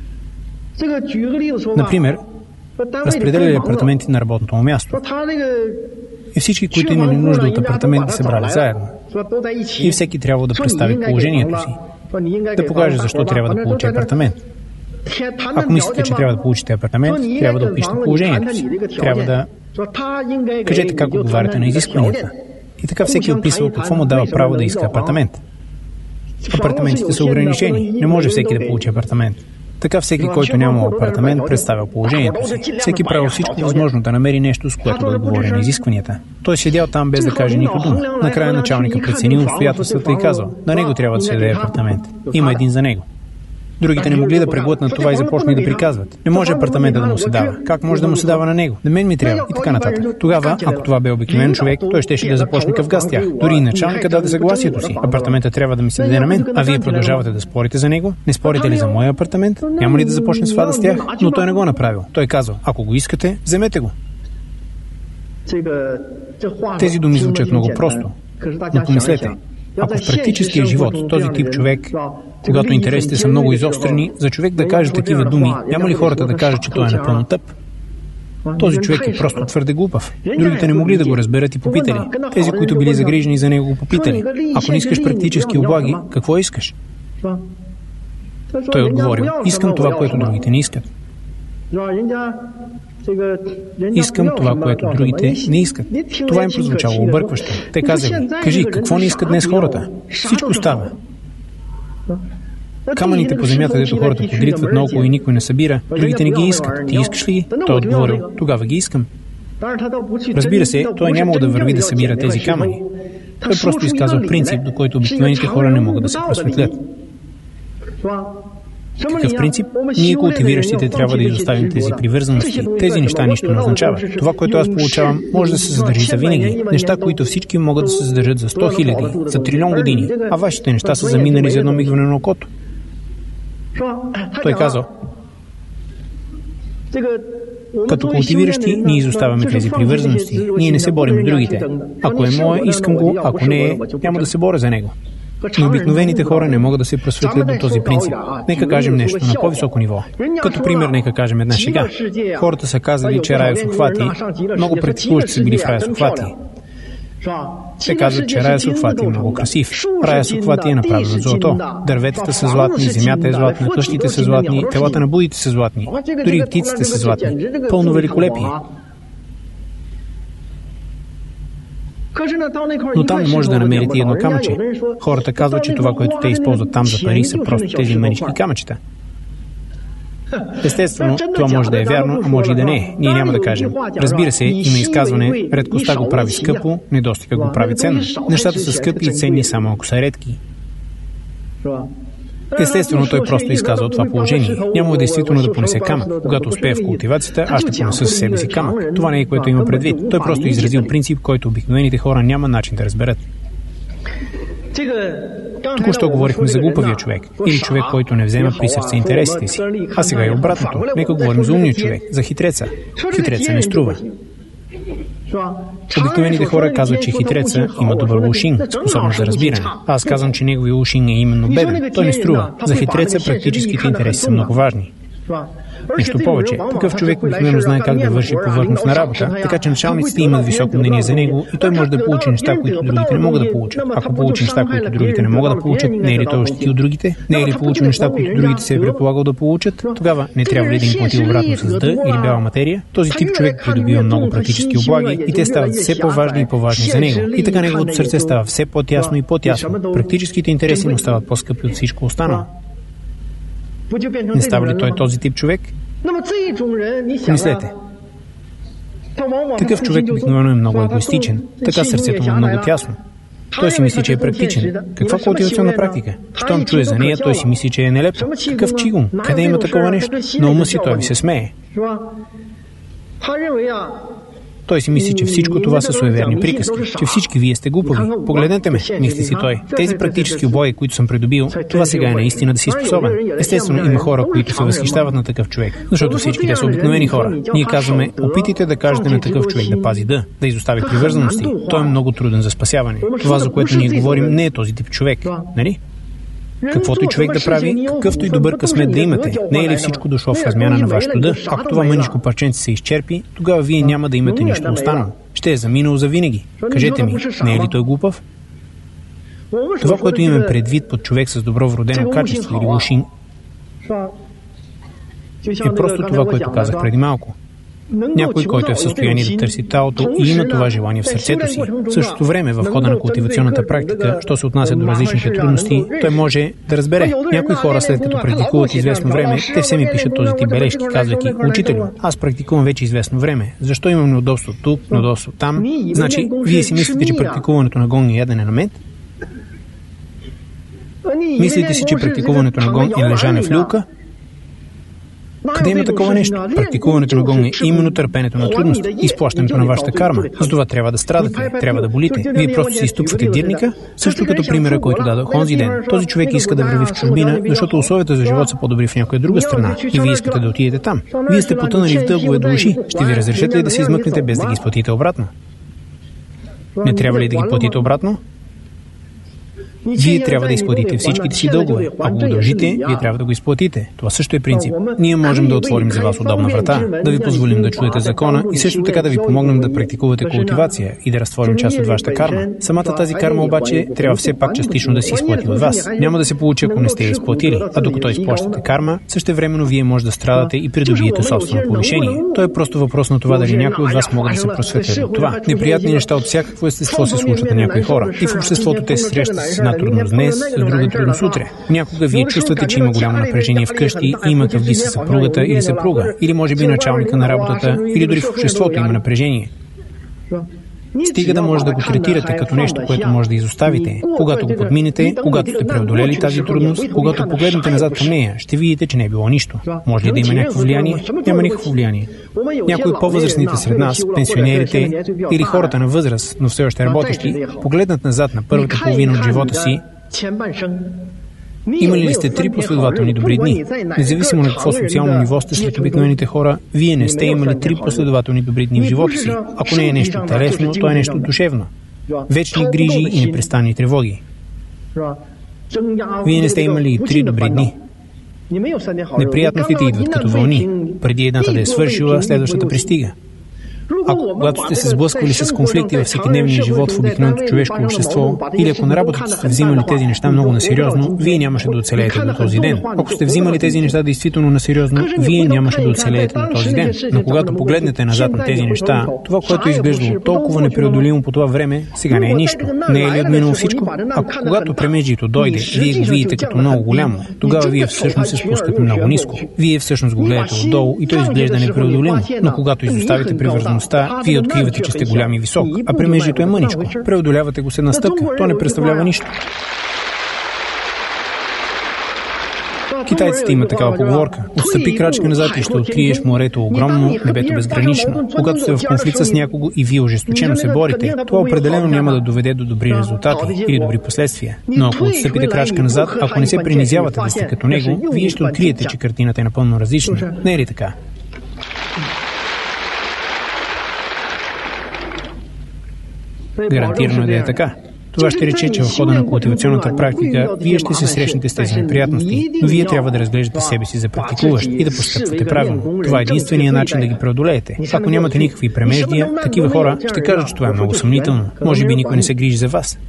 Например, разпределяли апартаменти на работното му място. И всички, които имали нужда от апартамент, се брали заедно. И всеки трябва да представи положението си. Да покаже защо трябва да получи апартамент. Ако мислите, че трябва да получите апартамент, трябва да опишете положението си. Трябва да кажете как отговаряте на изискванията. И така всеки описва какво му дава право да иска апартамент. Апартаментите са ограничени. Не може всеки да получи апартамент. Така всеки, който нямал апартамент, представя положението си. Всеки правил всичко възможно да намери нещо, с което да отговори на изискванията. Той седял там без да каже нито дума. Накрая началника преценил обстоятелствата и казал: на него трябва да се даде апартамент. Има един за него. Другите не могли да преглътнат това и започнали да приказват: не може апартамента да му се дава. Как може да му се дава на него? На мен ми трябва. И така нататък. Тогава, ако това бе обикновен човек, той щеше да започне къвга с тях. Дори и началника даде съгласието си. Апартамента трябва да ми се даде на мен. А вие продължавате да спорите за него? Не спорите ли за моя апартамент? Няма ли да започне свада с тях? Но той не го направил. Той казал: ако го искате, вземете го. Тези думи звучат много просто. Но помислете, ако в практическия живот този тип човек, когато интересите са много изострени, за човек да каже такива думи, няма ли хората да кажат, че той е напълно тъп? Този човек е просто твърде глупав. Другите не могли да го разберат и попитали. Тези, които били загрижени за него, го попитали: ако не искаш практически облаги, какво искаш? Той отговорил: искам това, което другите не искат. Искам това, което другите не искат. Това им прозвучало объркващо. Те казали: кажи, какво не искат днес хората? Всичко става. Камъните по земята, дето хората подритват наоколо и никой не събира, другите не ги искат. Ти искаш ли ги? Той отговорил: тогава ги искам. Разбира се, той нямал да върви да събира тези камъни. Той просто изказал принцип, до който обикновените хора не могат да се просветлят. Какъв принцип? Ние, култивиращите, трябва да изоставим тези привързаности. Тези неща нищо не означават. Това, което аз получавам, може да се задържи за винаги. Неща, които всички могат да се задържат за 100 000, за трилион години. А вашите неща са заминали за едно мигване на окото. Той казал: като култивиращи, ние изоставяме тези привързаности. Ние не се борим с другите. Ако е мое, искам го. Ако не е, няма да се боря за него. Но обикновените хора не могат да се просветлят до този принцип. Нека кажем нещо на по-високо ниво. Като пример, нека кажем една шега. Хората са казали, че рая с обхвати, много практикуващи са били в рая с обхвати. Те казват, че рая с обхвати е много красив. Рая с обхвати е направен от злато. Дърветата са златни, земята е златна, къщите са златни, телата на будите са златни, дори птиците са златни. Пълно великолепие. Но там не може да намерите едно камъче. Хората казват, че това, което те използват там за пари, са просто тези мънички камъчета. Естествено, това може да е вярно, а може и да не е. Ние няма да кажем. Разбира се, има изказване: редкостта го прави скъпо, недостига го прави ценно. Нещата са скъпи и ценни само ако са редки. Естествено, той просто изказва това положение. Няма действително да понесе камък. Когато успее в култивацията, аз ще понеса със себе си камък. Това не е, което има предвид. Той просто изразил принцип, който обикновените хора няма начин да разберат. Току-що говорихме за глупавия човек, или човек, който не взема при сърце интересите си. А сега е обратното. Нека говорим за умния човек, за хитреца. Хитреца не струва. Обикновените хора казват, че хитреца има добър ушин, способност за разбиране. Аз казвам, че неговия ушин е именно беден. Той не струва. За хитреца практическите интереси са много важни. Нещо повече, такъв човек обикновено знае как да върши повърхностна работа, така че началниците имат високо мнение за него и той може да получи неща, които другите не могат да получат. Ако получи неща, които другите не могат да получат, не е ли той ощетил другите? Не е ли получил неща, които другите се е предполагал да получат? Тогава не трябва ли да им плати обратно с дъ или бяла материя? Този тип човек придобива много практически облаги и те стават все по-важни и по-важни за него. И така неговото сърце става все по-тясно и по-тясно. Практическите интереси му стават по-скъпи от всичко останало. Не става ли той този тип човек? Мислете. Такъв човек обикновено е много егоистичен. Така сърцето му е много тясно. Той си мисли, че е практичен. Каква култивационна практика? Щом чуе за нея, той си мисли, че е нелепо. Какъв чигун? Къде има такова нещо? На ума си той ви се смее. Той си мисли, че всичко това са суеверни приказки, че всички вие сте глупави. Погледнете ме, мисли си той. Тези практически облаги, които съм придобил, това сега е наистина да си способен. Естествено, има хора, които се възхищават на такъв човек, защото всички те са обикновени хора. Ние казваме: опитайте да кажете на такъв човек да пази дъ, да изостави привързаности. Той е много труден за спасяване. Това, за което ние говорим, не е този тип човек, нали? Каквото и човек да прави, какъвто и добър късмет да имате, не е ли всичко дошло в размяна на вашето дъ? Ако това мъничко парченце се изчерпи, тогава вие няма да имате нищо останало. Ще е заминало за винаги. Кажете ми, не е ли той глупав? Това, което имаме предвид под човек с добро вродено качество или ушин, е просто това, което казах преди малко. Някой, който е в състояние да търси таото и има това желание в сърцето си. В същото време, в хода на култивационната практика, що се отнася до различните трудности, той може да разбере. Някои хора, след като практикуват известно време, те все ми пишат този тип бележки, казвайки: учителю, аз практикувам вече известно време. Защо имам неудобство тук, неудобство там? Значи, вие си мислите, че практикуването на гонг е ядене на мед? Мислите си, че практикуването на гонг е лежане в люлка? Къде има такова нещо? Практикуването на гонг е именно търпенето на трудности, изплащането на вашата карма. За това трябва да страдате, трябва да болите. Вие просто си изтупвате дирника, също като примера, който дадох онзи ден. Този човек иска да върви в чужбина, защото условията за живот са по-добри в някоя друга страна и вие искате да отидете там. Вие сте потънали в дългове до уши. Ще ви разрешат ли да се измъкнете без да ги изплатите обратно? Не трябва ли да ги платите обратно? Вие трябва да изплатите всичките си дългове. Ако го дължите, вие трябва да го изплатите. Това също е принцип. Ние можем да отворим за вас удобна врата, да ви позволим да чуете закона и също така да ви помогнем да практикувате култивация и да разтворим част от вашата карма. Самата тази карма обаче трябва все пак частично да се изплати от вас. Няма да се получи, ако не сте я изплатили, а докато изплащате карма, същевременно вие може да страдате и придобиете собствено повишение. То е просто въпрос на това дали някой от вас могат да се просветят от това. Неприятни неща от всякакво естество се случват на някои хора и в обществото те се срещат с една трудност днес, с друга трудност утре. Някога вие чувствате, че има голямо напрежение вкъщи и има къвги с съпругата или съпруга, или може би началника на работата, или дори в обществото има напрежение. Стига да може да го третирате като нещо, което може да изоставите. Когато го подминете, когато сте преодолели тази трудност, когато погледнете назад към нея, ще видите, че не е било нищо. Може ли да има някакво влияние? Няма никакво влияние. Някои от по-възрастните сред нас, пенсионерите или хората на възраст, но все още работещи, погледнат назад на първата половина от живота си. Имали ли сте 3 последователни добри дни? Независимо на какво социално ниво сте сред обикновените хора, вие не сте имали 3 последователни добри дни в живота си. Ако не е нещо телесно, то е нещо душевно. Вечни грижи и непрестанни тревоги. Вие не сте имали и 3 добри дни. Неприятностите идват като вълни. Преди едната да е свършила, следващата пристига. Ако когато сте се сблъсквали с конфликти във всекидневния живот в обикновеното човешко общество, или ако на работата сте взимали тези неща много насериозно, вие нямаше да оцелеете до този ден. Ако сте взимали тези неща действително насериозно, вие нямаше да оцелеете до този ден. Но когато погледнете назад на тези неща, това, което е изглеждало толкова непреодолимо по това време, сега не е нищо. Не е ли отминало всичко? Ако когато премеждието дойде, вие го видите като много голямо, тогава вие всъщност се спускате много ниско. Вие всъщност го гледате отдолу и то изглежда непреодолимо. Но когато изоставите привързаността, вие откривате, че сте голям и висок, а премеждието е мъничко. Преодолявате го с една стъпка. То не представлява нищо. Китайците имат такава поговорка: отстъпи крачка назад и ще откриеш морето огромно, небето безгранично. Когато сте в конфликт с някого и вие ожесточено се борите, това определено няма да доведе до добри резултати или добри последствия. Но ако отстъпите крачка назад, ако не се принизявате да сте като него, вие ще откриете, че картината е напълно различна. Не е ли така? Гарантирано да е така. Това ще рече, че в хода на култивационната практика вие ще се срещнете с тези неприятности, но вие трябва да разглеждате себе си за практикуващ и да постъпвате правилно. Това е единственият начин да ги преодолеете. Ако нямате никакви премеждия, такива хора ще кажат, че това е много съмнително. Може би никой не се грижи за вас.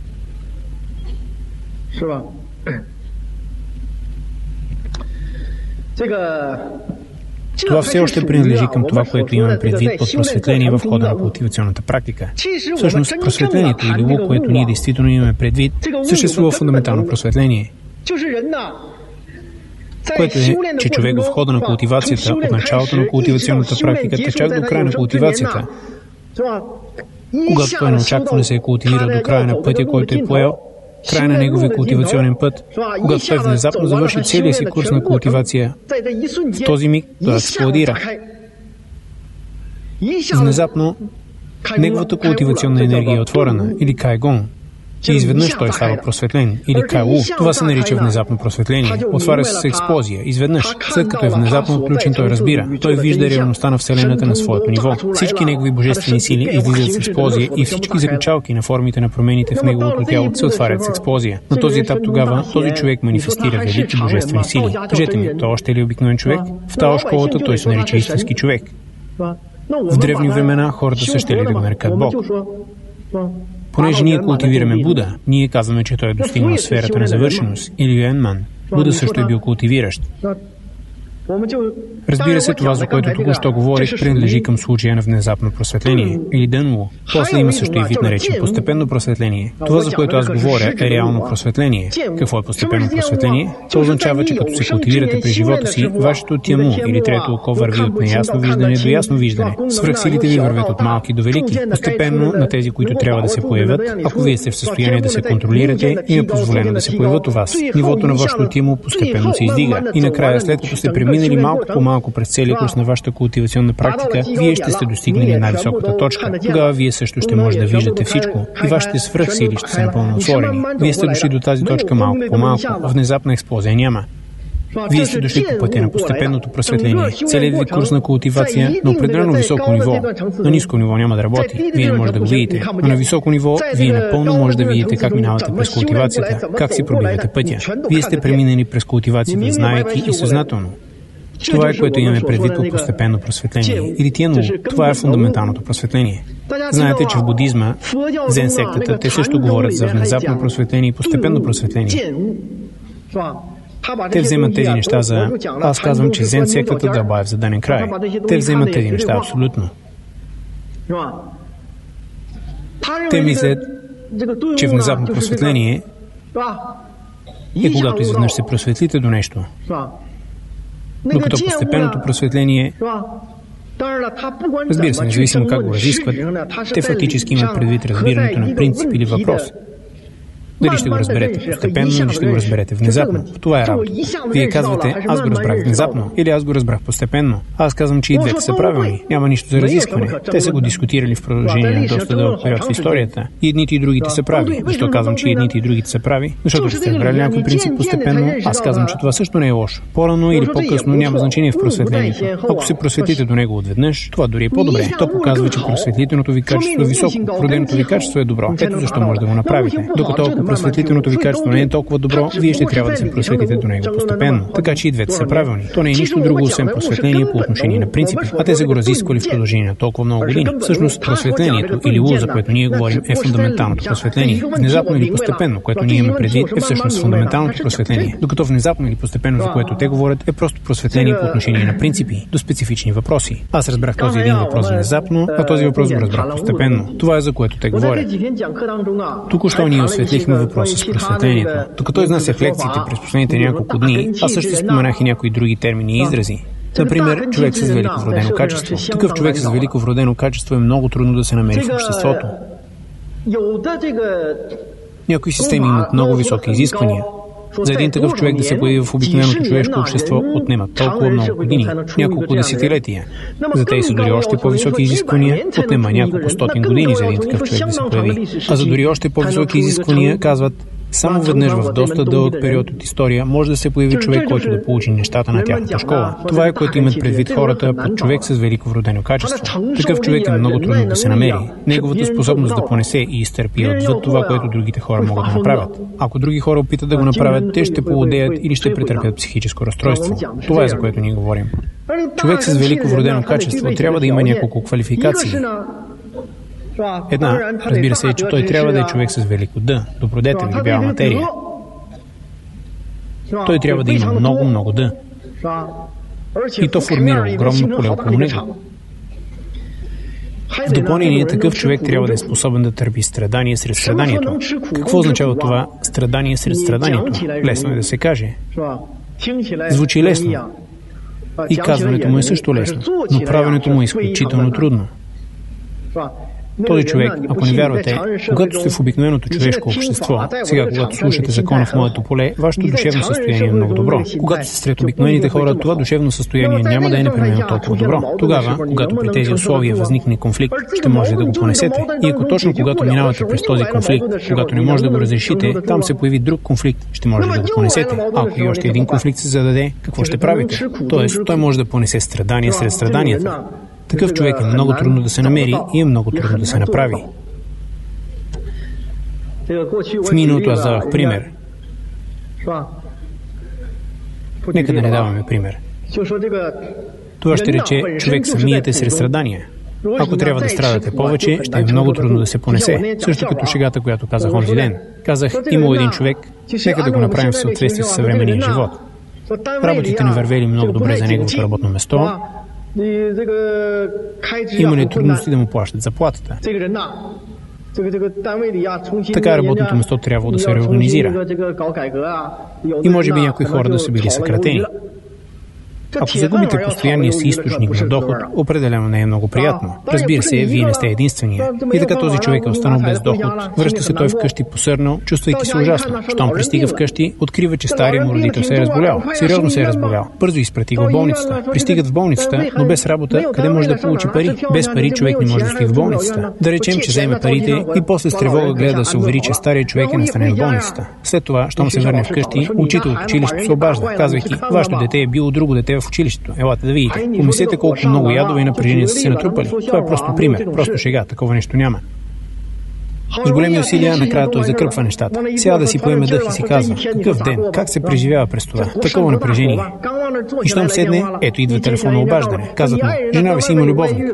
Това все още принадлежи към това, което имаме предвид под просветление в хода на култивационната практика. Всъщност, просветлението или лук, което ние действително имаме предвид, съществува фундаментално просветление, което е, че човек в хода на култивацията, от началото на култивационната практика, чак до края на култивацията, когато той неочаквано се е култивирал до края на пътя, който е поел, край на неговия култивационен път, когато той внезапно завърши целия си курс на култивация, в този миг той експлодира. Внезапно неговата култивационна енергия е отворена, или кайгон, и изведнъж той става просветлен, или кайлу. Това се нарича внезапно просветление. Отваря се с експлозия, изведнъж. След като е внезапно отключен, той разбира. Той вижда реалността на Вселената на своето ниво. Всички негови божествени сили излизат с експлозия и всички заключалки на формите на промените в неговото тяло се отварят с експлозия. На този етап тогава този човек манифестира велики божествени сили. Кажете ми, той още ли е обикновен човек? В Тао школата той се нарича истински човек. В древни времена хората са щели да го нарекат Бог. Понеже ние култивираме Буда, ние казваме, че той е достигнал сферата на завършеност, или Юенман. Буда също е бил култивиращ. Разбира се, това, за което току-що говорих, принадлежи към случая на внезапно просветление или дънло. После има също и вид наречен постепенно просветление. Това, за което аз говоря, е реално просветление. Какво е постепенно просветление? То означава, че като се култивирате през живота си, вашето тяму или трето око върви от неясно виждане до ясно виждане. Свръхсилите ви вървят от малки до велики. Постепенно на тези, които трябва да се появят, ако вие сте в състояние да се контролирате, им е позволено да се появят у вас. Нивото на вашето тяму постепенно се издига. И накрая, след като сте преминали малко по малко през целия курс на вашата култивационна практика, вие ще сте достигнали най-високата точка. Тогава вие също ще може да виждате всичко и вашите свръхсили ще са напълно отворени. Вие сте дошли до тази точка малко по малко. Внезапна експлозия няма. Вие сте дошли по пътя на постепенното просветление. Целият ви курс на култивация на определено високо ниво. На ниско ниво няма да работи. Вие не може да го видите. Но на високо ниво вие напълно може да видите как минавате през култивацията, как си пробивате пътя. Вие сте преминали през култивацията, знаейки и съзнателно. Това е, което имаме предвид по постепенно просветление. Или тянло. Това е фундаменталното просветление. Знаете, че в будизма, дзен сектата, те също говорят за внезапно просветление и постепенно просветление. Те вземат тези неща за... Аз казвам, че дзен сектата дълбае в зададен край. Те вземат тези неща абсолютно. Те мислят, че внезапно просветление е когато изведнъж се просветлите до нещо. Докато постепенното просветление, разбира се, независимо как го разискват, те фактически имат предвид разбирането на принцип или въпрос. Дали ще го разберете постепенно или ще го разберете внезапно. Това е работа. Вие казвате, аз го разбрах внезапно или аз го разбрах постепенно. Аз казвам, че и двете са правилни. Няма нищо за разискване. Те са го дискутирали в продължение на доста дълъг период в историята. И едните и другите са прави. Защо казвам, че едните и другите са прави? Защото сте разбрали някой принцип постепенно. Аз казвам, че това също не е лошо. По-рано или по-късно няма значение в просветлението. Ако се просветлите до него отведнъж, това дори е по-добре. То показва, че просветлителното ви качество е високо. Роденото ви качество е добро. Ето защо може да го направите. Докато просветлителното ви качество не е толкова добро, вие ще трябва да се просветите до него постепенно. Така че и двете са правилни. То не е нищо друго, освен просветление по отношение на принципи, а те са го разисквали в продължение на толкова много години. Всъщност, просветлението или лу, за което ние говорим, е фундаменталното просветление. Внезапно или постепенно, което ние имаме предвид, е всъщност фундаменталното просветление. Докато внезапно или постепенно, за което те говорят, е просто просветление по отношение на принципи, до специфични въпроси. Аз разбрах този един въпрос внезапно, а този въпрос го разбрах постепенно. Това е за което те говорят. Току-що ние осветлихме въпроса с просветлението. Докато изнасях лекциите през последните няколко дни, аз също споменах и някои други термини и изрази. Например, човек с велико вродено качество. Такъв човек с велико вродено качество е много трудно да се намери в обществото. Някои системи имат много високи изисквания. За един такъв човек да се появи в обикновеното човешко общество отнема толкова много години, няколко десетилетия. За тези са дори още по-високи изисквания, отнема няколко стотин години за един такъв човек да се появи. А за дори още по-високи изисквания казват, само веднъж в доста дълъг период от история може да се появи човек, който да получи нещата на тяхната школа. Това е, което имат предвид хората под човек с велико вродено качество. Такъв човек е много трудно да се намери. Неговата способност да понесе и изтърпи отвъд това, което другите хора могат да направят. Ако други хора опитат да го направят, те ще полудеят или ще претърпят психическо разстройство. Това е, за което ние говорим. Човек с велико вродено качество трябва да има няколко квалификации. Една, разбира се, е, че той трябва да е човек с велико Д, добродетел или бяла материя. Той трябва да има много Д. И то формира огромно поле около него. В допълнение, такъв човек трябва да е способен да търпи страдание сред страданието. Какво означава това страдание сред страданието? Лесно е да се каже. Звучи лесно. И казването му е също лесно, но правенето му е изключително трудно. Този човек, ако не вярвате, когато сте в обикновеното човешко общество, сега когато слушате закона в моето поле, вашето душевно състояние е много добро. Когато сте сред обикновените хора, това душевно състояние няма да е непременно толкова добро. Тогава, когато при тези условия възникне конфликт, ще можете да го понесете. И ако точно когато минавате през този конфликт, когато не може да го разрешите, там се появи друг конфликт, ще можете да го понесете. Ако и още един конфликт се зададе, какво ще правите? Тоест, той може да понесе страдания сред страданията. Такъв човек е много трудно да се намери и е много трудно да се направи. В миналото аз давах пример. Нека да не даваме пример. Това ще рече, човек самият е сред страдания. Ако трябва да страдате повече, ще е много трудно да се понесе. Също като шегата, която казах онзи ден. Казах, имало един човек, нека да го направим в съответствие с съвременния живот. Работите не вървели много добре за неговото работно место. Има ли трудности да му плащат заплатата? Така работното место трябва да се реорганизира. И може би някои хора да са били съкратени. Ако загубите постоянния си източник на доход, определено не е много приятно. Разбира се, вие не сте единствения. И така този човек е останал без доход. Връща се той вкъщи посърнал, чувствайки се ужасно. Щом пристига вкъщи, открива, че стария му родител се е разболял. Сериозно се е разболял. Бързо изпрати го в болницата. Пристигат в болницата, но без работа, къде може да получи пари? Без пари човек не може да стои в болницата. Да речем, че вземе парите и после с тревога гледа да се увери, че стария човек е настанен в болницата. След това, щом се върне вкъщи, учител от училището се обажда, казвайки: вашето дете е било друго дете в училището. Елате да видите. Помислете колко много ядове и напрежения са се натрупали. Това е просто пример, просто шега, такова нещо няма. С големи усилия накрая той закръпва нещата. Сега да си поеме дъх и си казва: какъв ден, как се преживява през това? Такова напрежение. И щом седне, ето идва телефонно обаждане. Казват му: жена ви си има любовник.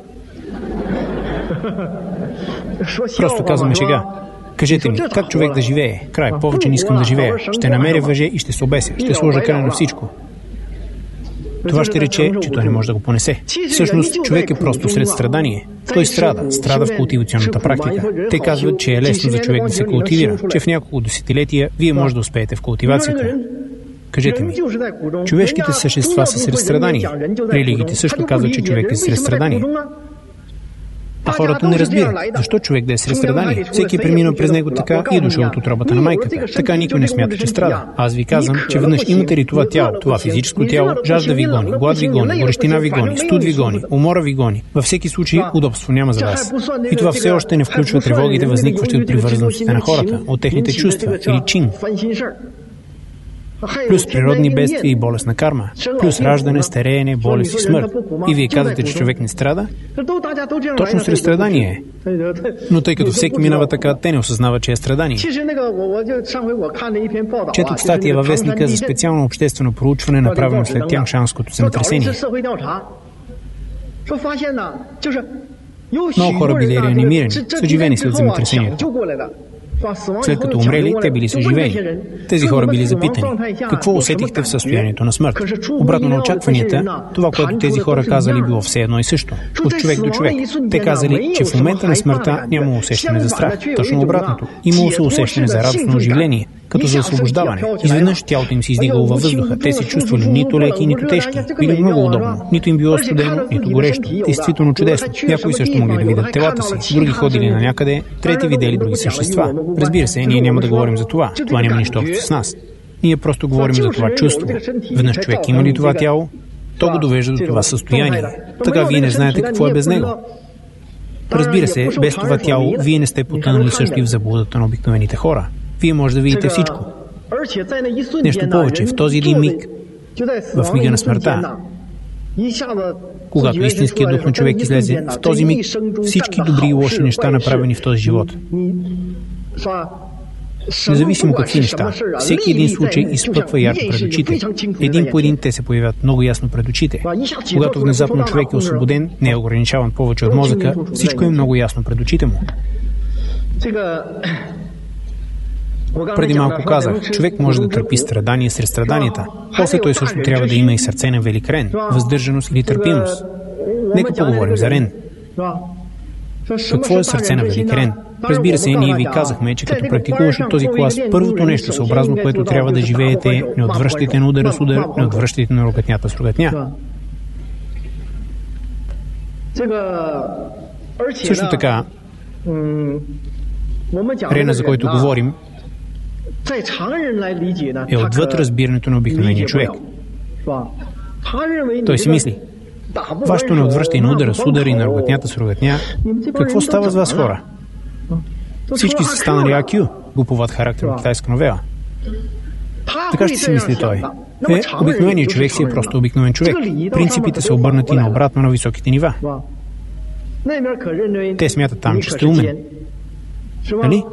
Просто казваме шега. Кажете ми, как човек да живее? Край, повече не искам да живея. Ще намеря въже и ще се обеся. Ще сложа край на всичко. Това ще рече, че той не може да го понесе. Всъщност, човек е просто сред страдание. Той страда в култивационната практика. Те казват, че е лесно за човек да се култивира, че в няколко десетилетия вие може да успеете в култивацията. Кажете ми, човешките същества са сред страдание. Религиите също казват, че човек е сред страдание. А хората не разбират. Защо човек да е сред страдание? Всеки е преминал през него така и е дошъл от утробата на майката. Така никой не смята, че страда. Аз ви казвам, че веднъж имате ли това тяло, това физическо тяло, жажда ви гони, глад ви гони, горещина ви гони, студ ви гони, умора ви гони. Във всеки случай удобство няма за вас. И това все още не включва тревогите, възникващи от привързаностите на хората, от техните чувства или чин. Плюс природни бедствия и болестна карма, плюс раждане, стареене, болест и смърт. И вие казвате, че човек не страда? Точно сред страдание е. Но тъй като всеки минава така, те не осъзнават, че е страдание. Четох статия във вестника за специално обществено проучване, направено след Тяншанското земетресение. Много хора били реанимирани, съживени след земетресението. След като умрели, те били съживени. Тези хора били запитани: какво усетихте в състоянието на смърт? Обратно на очакванията, това, което тези хора казали, било все едно и също. От човек до човек. Те казали, че в момента на смъртта нямало усещане за страх. Точно обратното. Имало се усещане за радостно оживление, като за освобождаване. Изведнъж тялото им се издигало във въздуха. Те се чувствали нито леки, нито тежки. Били много удобно. Нито им било студено, нито горещо. Действително чудесно. Някои също могли да видят телата си, други ходили на някъде, трети видели други същества. Разбира се, ние няма да говорим за това. Това няма нищо общо с нас. Ние просто говорим за това чувство. Веднъж човек има ли това тяло, то го довежда до това състояние. Така вие не знаете какво е без него. Разбира се, без това тяло, вие не сте потънали също и в заблудата на обикновените хора. Вие може да видите всичко. Нещо повече, в този един миг, в мига на смъртта, когато истинският дух на човек излезе, в този миг всички добри и лоши неща, направени в този живот, независимо какви неща, всеки един случай изпъква ярко пред очите. Един по един те се появяват много ясно пред очите. Когато внезапно човек е освободен, не е ограничаван повече от мозъка, всичко е много ясно пред очите му. Преди малко казах, човек може да търпи страдания сред страданията. После той също трябва да има и сърце на велик рен, въздържаност или търпимост. Нека поговорим за рен. Какво е сърце на велик рен? Разбира се, ние ви казахме, че като практикуваш от този клас, първото нещо, съобразно което трябва да живеете, е: не отвръщайте на удара с удар, не отвръщайте на рогатнята с рогатня. Също така, рена, за който говорим, е отвъд разбирането на обикновения човек. Той си мисли: вашето не отвръщай на удара с удар и на рогатнята с рогатня. Какво става с вас, хора? Всички са станали IQ, глуповат характер от китайска новела. Така ще си мисли той. Обикновеният човек си е просто обикновен човек. Принципите са обърнати наобратно на високите нива. Те смятат там, че сте умен. Нали?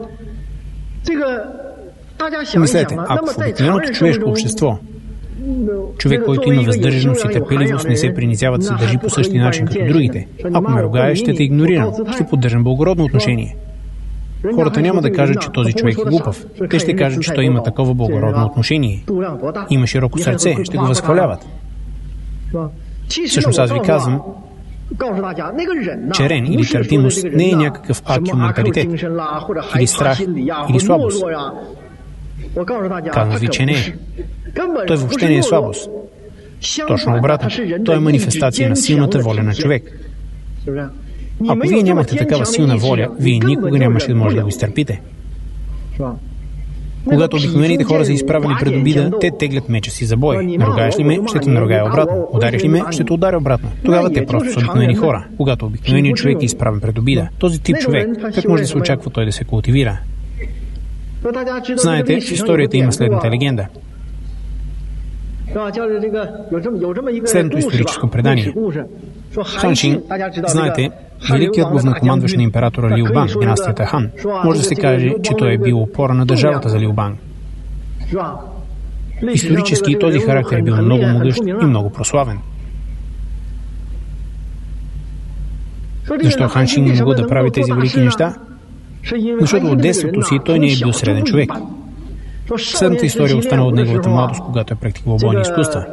Мислете, ако в обикновеното човешко общество човек, който има въздържаност и търпеливост, не се принизява да се държи по същия начин като другите, ако ме ругаеш, ще те игнорирам, ще поддържам благородно отношение. Хората няма да кажат, че този човек е глупав. Те ще кажат, че той има такова благородно отношение. Има широко сърце, ще го възхваляват. Всъщност аз ви казвам, че рен или търпимост не е някакъв акил менталитет, или страх, или слабост. Казвам ви, че не е. Той въобще не е слабост. Точно обратно. Той е манифестация на силната воля на човек. Ако вие нямахте такава силна воля, вие никога нямаше да може да го изтърпите. Когато обикновените хора са изправени пред обида, те теглят меча си за бой. Наругаеш ли ме, ще те наругая обратно. Удариш ли ме, ще те ударя обратно. Тогава те просто са обикновени хора. Когато обикновеният човек е изправен пред обида, този тип човек, как може да се очаква той да се култивира? Знаете, в историята има следната легенда. Следното историческо предание. Хан Шин, знаете, великият главнокомандващ на императора Лиу Банг, династията Хан, може да се каже, че той е бил опора на държавата за Лиу Банг. Исторически този характер е бил много могъщ и много прославен. Защо Хан Шин не могъл да прави тези велики неща? Защото от детството си той не е бил среден човек. Следната история остана от неговата младост, когато е практикувал бойни изкуства.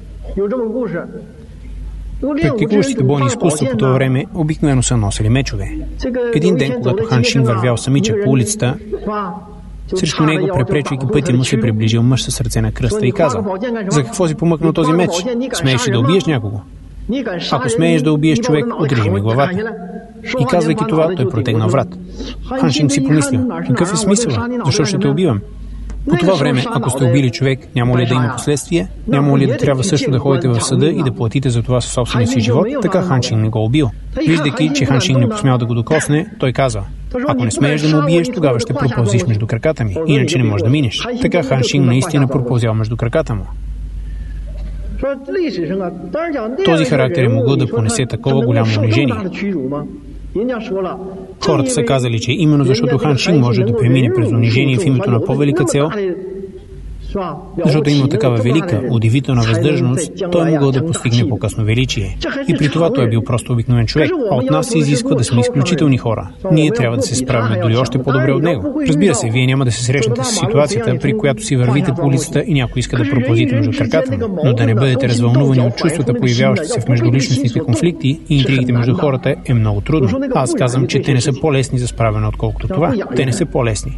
Практикуващите бойни изкуства по това време обикновено са носили мечове. Един ден, когато Хан Шин вървял самичък по улицата, срещу него, препречвайки пътя му, се приближил мъж с ръце на кръста и казал: „За какво си помъкнал този меч? Смееш ли да убиеш някого? Ако смееш да убиеш човек, отрежи ми главата.“ И казвайки това, той протегнал врат. Хан Шин си помислил: „Какъв е смисъл? Защо ще те убивам?“ По това време, ако сте убили човек, няма ли да има последствия? Няма ли да трябва също да ходите в съда и да платите за това със собствения си живот? Така Хан Шин не го убил. Виждайки, че Хан Шин не посмял да го докосне, той каза: „Ако не смееш да ме убиеш, тогава ще пропълзиш между краката ми, иначе не можеш да минеш.“ Така Хан Шин наистина пропълзял между краката му. Този характер е могъл да понесе такова голямо унижение. Хората са казали, че именно защото Хан Шин може да премине през унижение в името на по-велика цел, защото има такава велика, удивителна въздържаност, той е могъл да постигне по-късно величие. И при това той е бил просто обикновен човек, а от нас се изисква да сме изключителни хора. Ние трябва да се справим дори още по-добре от него. Разбира се, вие няма да се срещнете с ситуацията, при която си вървите по улицата и някой иска да пропълзите между краката му, но да не бъдете развълнувани от чувствата, появяващи се в междуличностните конфликти и интригите между хората, е много трудно. Аз казвам, че те не са по-лесни за справяне, отколкото това. Те не са по-лесни.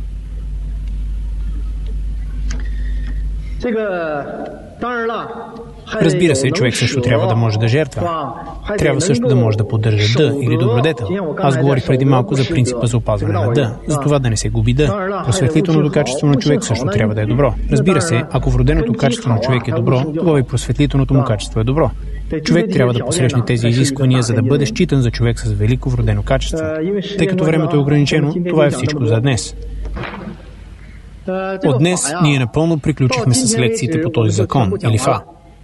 Разбира се, човек също трябва да може да жертва. Трябва също да може да поддържа Д или добродетел. Аз говорих преди малко за принципа за опазване на Д, за това да не се губи Д. Просветлителното качество на човек също трябва да е добро. Разбира се, ако вроденото качество на човек е добро, тогава и просветлителното му качество е добро. Човек трябва да посрещне тези изисквания, за да бъде считан за човек с велико вродено качество. Тъй като времето е ограничено, това е всичко за днес. От днес ние напълно приключихме с лекциите по този закон, или ФА.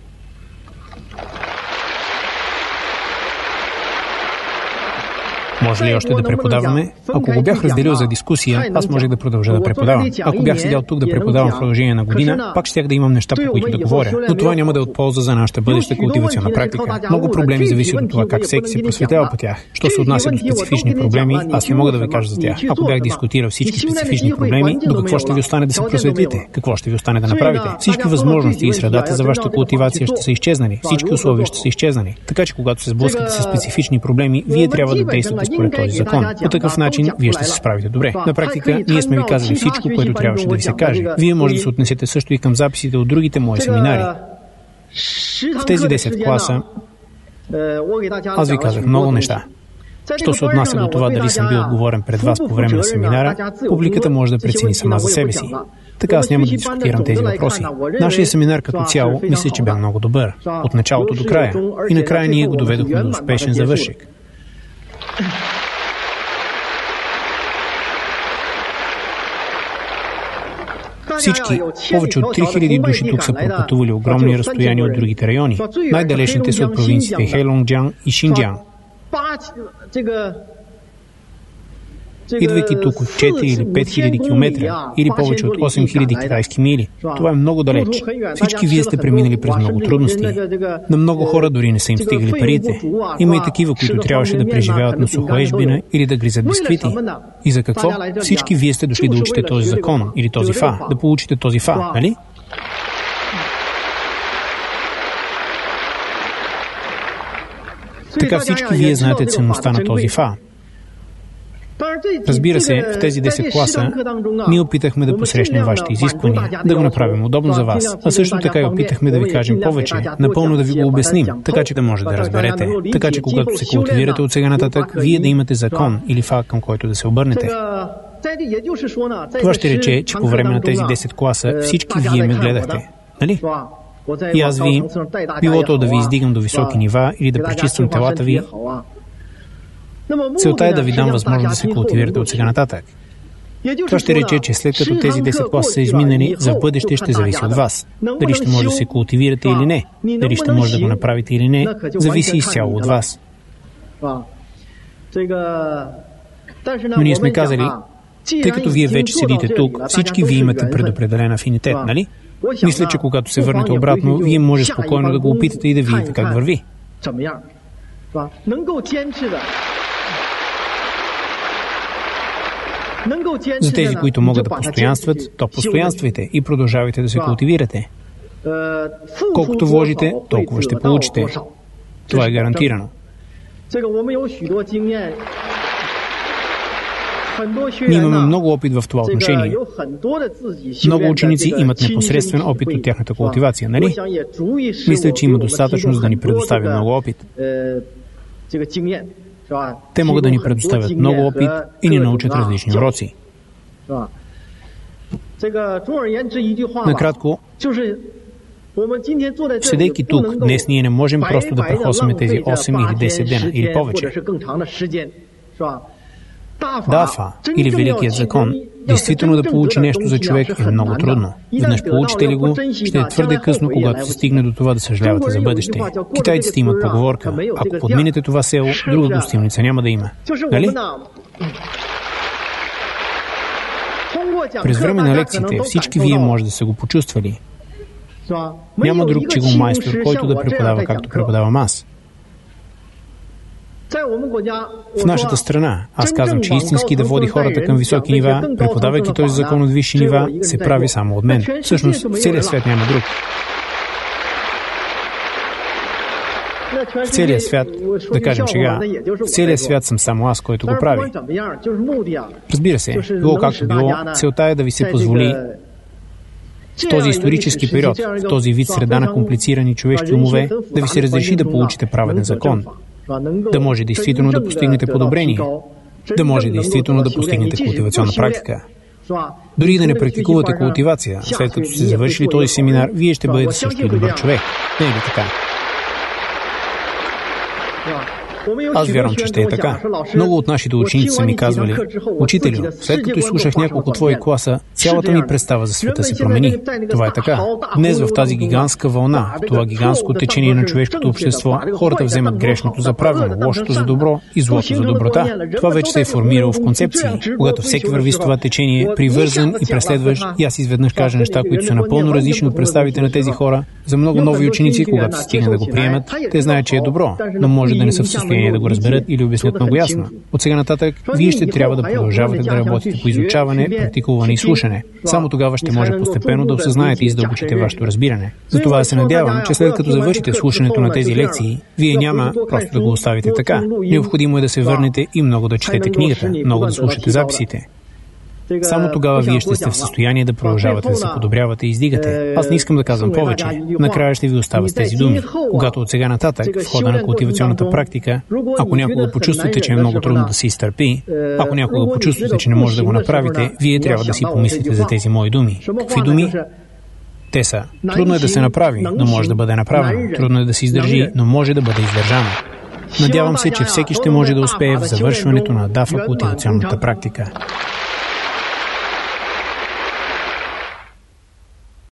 Може ли още да преподаваме? Ако го бях разделил за дискусия, аз можех да продължа да преподавам. Ако бях седял тук да преподавам в продължение на година, пак щях да имам неща, по които да говоря. Но това няма да е от полза за нашата бъдеща култивационна практика. Много проблеми зависят от това как всеки се просветява по тях. Що се отнася до специфични проблеми, аз не мога да ви кажа за тях. Ако бях дискутирал всички специфични проблеми, до какво ще ви остане да се просветлите? Какво ще ви остане да направите? Всички възможности и средата за вашата култивация ще са изчезнали. Всички условия ще са изчезнали. Така че когато се сблъскате с специфични проблеми, вие трябва да действате според този закон. По такъв начин вие ще се справите добре. На практика, ние сме ви казали всичко, което трябваше да ви се каже. Вие може да се отнесете също и към записите от другите мои семинари. В тези 10 класа аз ви казах много неща. Що се отнася до това дали съм бил отговорен пред вас по време на семинара, публиката може да прецени сама за себе си. Така аз няма да дискутирам тези въпроси. Нашия семинар като цяло мисля, че бе много добър. От началото до края. И накрая ние го доведохме до успешен завършек. Всички, повече от 3000 души тук са пропътували огромни разстояния от другите райони. Най-далечните са от провинциите Хейлонгджян и Шинджян. идвайки тук от 4 или 5000 км или повече от 8000 китайски мили. Това е много далеч. Всички вие сте преминали през много трудности. На много хора дори не са им стигали парите. Има и такива, които трябваше да преживяват на сухоежбина или да гризат бисквити. И за какво? Всички вие сте дошли да учите този закон или този фа, да получите този фа, нали? Така всички вие знаете ценността на този фа. Разбира се, в тези 10 класа ние опитахме да посрещнем вашите изисквания, да го направим удобно за вас, а също така и опитахме да ви кажем повече, напълно да ви го обясним, така че да може да разберете, така че когато се култивирате от сега нататък, вие да имате закон или факт, към който да се обърнете. Това ще рече, че по време на тези 10 класа всички вие ме гледахте, нали? И аз ви, било то да ви издигам до високи нива или да пречиствам телата ви, целта е да ви дам възможност да се култивирате от сега нататък. Това ще рече, че след като тези 10 класа са изминали, за бъдеще ще зависи от вас. Дали ще може да се култивирате или не, дали ще може да го направите или не, зависи изцяло от вас. Но ние сме казали, тъй като вие вече седите тук, всички вие имате предопределен афинитет, нали? Мисля, че когато се върнете обратно, вие може спокойно да го опитате и да видите как върви. За тези, които могат да постоянстват, то постоянствайте и продължавайте да се култивирате. Колкото вложите, толкова ще получите. Това е гарантирано. Ние имаме много опит в това отношение. Много ученици имат непосредствен опит от тяхната култивация, нали? Мисля, че има достатъчно, за да ни предостави много опит. Те могат да ни предоставят много опит и ни научат различни уроци. Накратко, седейки тук, днес ние не можем просто да прехосваме тези 8 или 10 дена или повече. Дафа, или Великият закон, действително да получи нещо за човек е много трудно. Веднъж получите ли го, ще е твърде късно, когато се стигне до това да съжалявате за бъдеще. Китайците имат поговорка: ако подминете това село, друга гостилница няма да има. Нали? През време на лекциите всички вие може да са го почувствали. Няма друг чигомайстор, който да преподава както преподавам аз. В нашата страна, аз казвам, че истински да води хората към високи нива, преподавайки този закон от висши нива, се прави само от мен. Всъщност, в целия свят няма друг. В целия свят, да кажем сега, в целия свят съм само аз, който го прави. Разбира се, било както било, целта е да ви се позволи в този исторически период, в този вид среда на комплицирани човешки умове, да ви се разреши да получите праведен закон. Да може действително да постигнете подобрение, да може действително да постигнете култивационна практика. Дори да не практикувате култивация, след като сте завършили този семинар, вие ще бъдете също добър човек. Не е ли така? Аз вярвам, че ще е така. Много от нашите ученици са ми казвали: учителю, след като изслушах няколко твои класа, цялата ми представа за света се промени. Това е така. Днес в тази гигантска вълна, в това гигантско течение на човешкото общество, хората вземат грешното за правилно, лошото за добро и злото за доброта. Това вече се е формирало в концепции. Когато всеки върви с това течение, привързан и преследващ, и аз изведнъж кажа неща, които са напълно различни от представите на тези хора, за много нови ученици, когато се стигне да го приемат, те знаят, че е добро, но може да не са в състояние да го разберат или обяснят много ясно. От сега нататък, вие ще трябва да продължавате да работите по изучаване, практикуване и слушане. Само тогава ще може постепенно да осъзнаете и задълбочите вашето разбиране. Затова се надявам, че след като завършите слушането на тези лекции, вие няма просто да го оставите така. Необходимо е да се върнете и много да четете книгата, много да слушате записите. Само тогава вие ще сте в състояние да продължавате да се подобрявате и издигате. Аз не искам да казвам повече. Накрая ще ви оставя с тези думи. Когато от сега нататък, в хода на култивационната практика, ако някога почувствате, че е много трудно да се изтърпи, ако някога почувствате, че не може да го направите, вие трябва да си помислите за тези мои думи. Какви думи? Те са: трудно е да се направи, но може да бъде направено. Трудно е да се издържи, но може да бъде издържано. Надявам се, че всеки ще може да успее в завършването на дафа култивационната практика.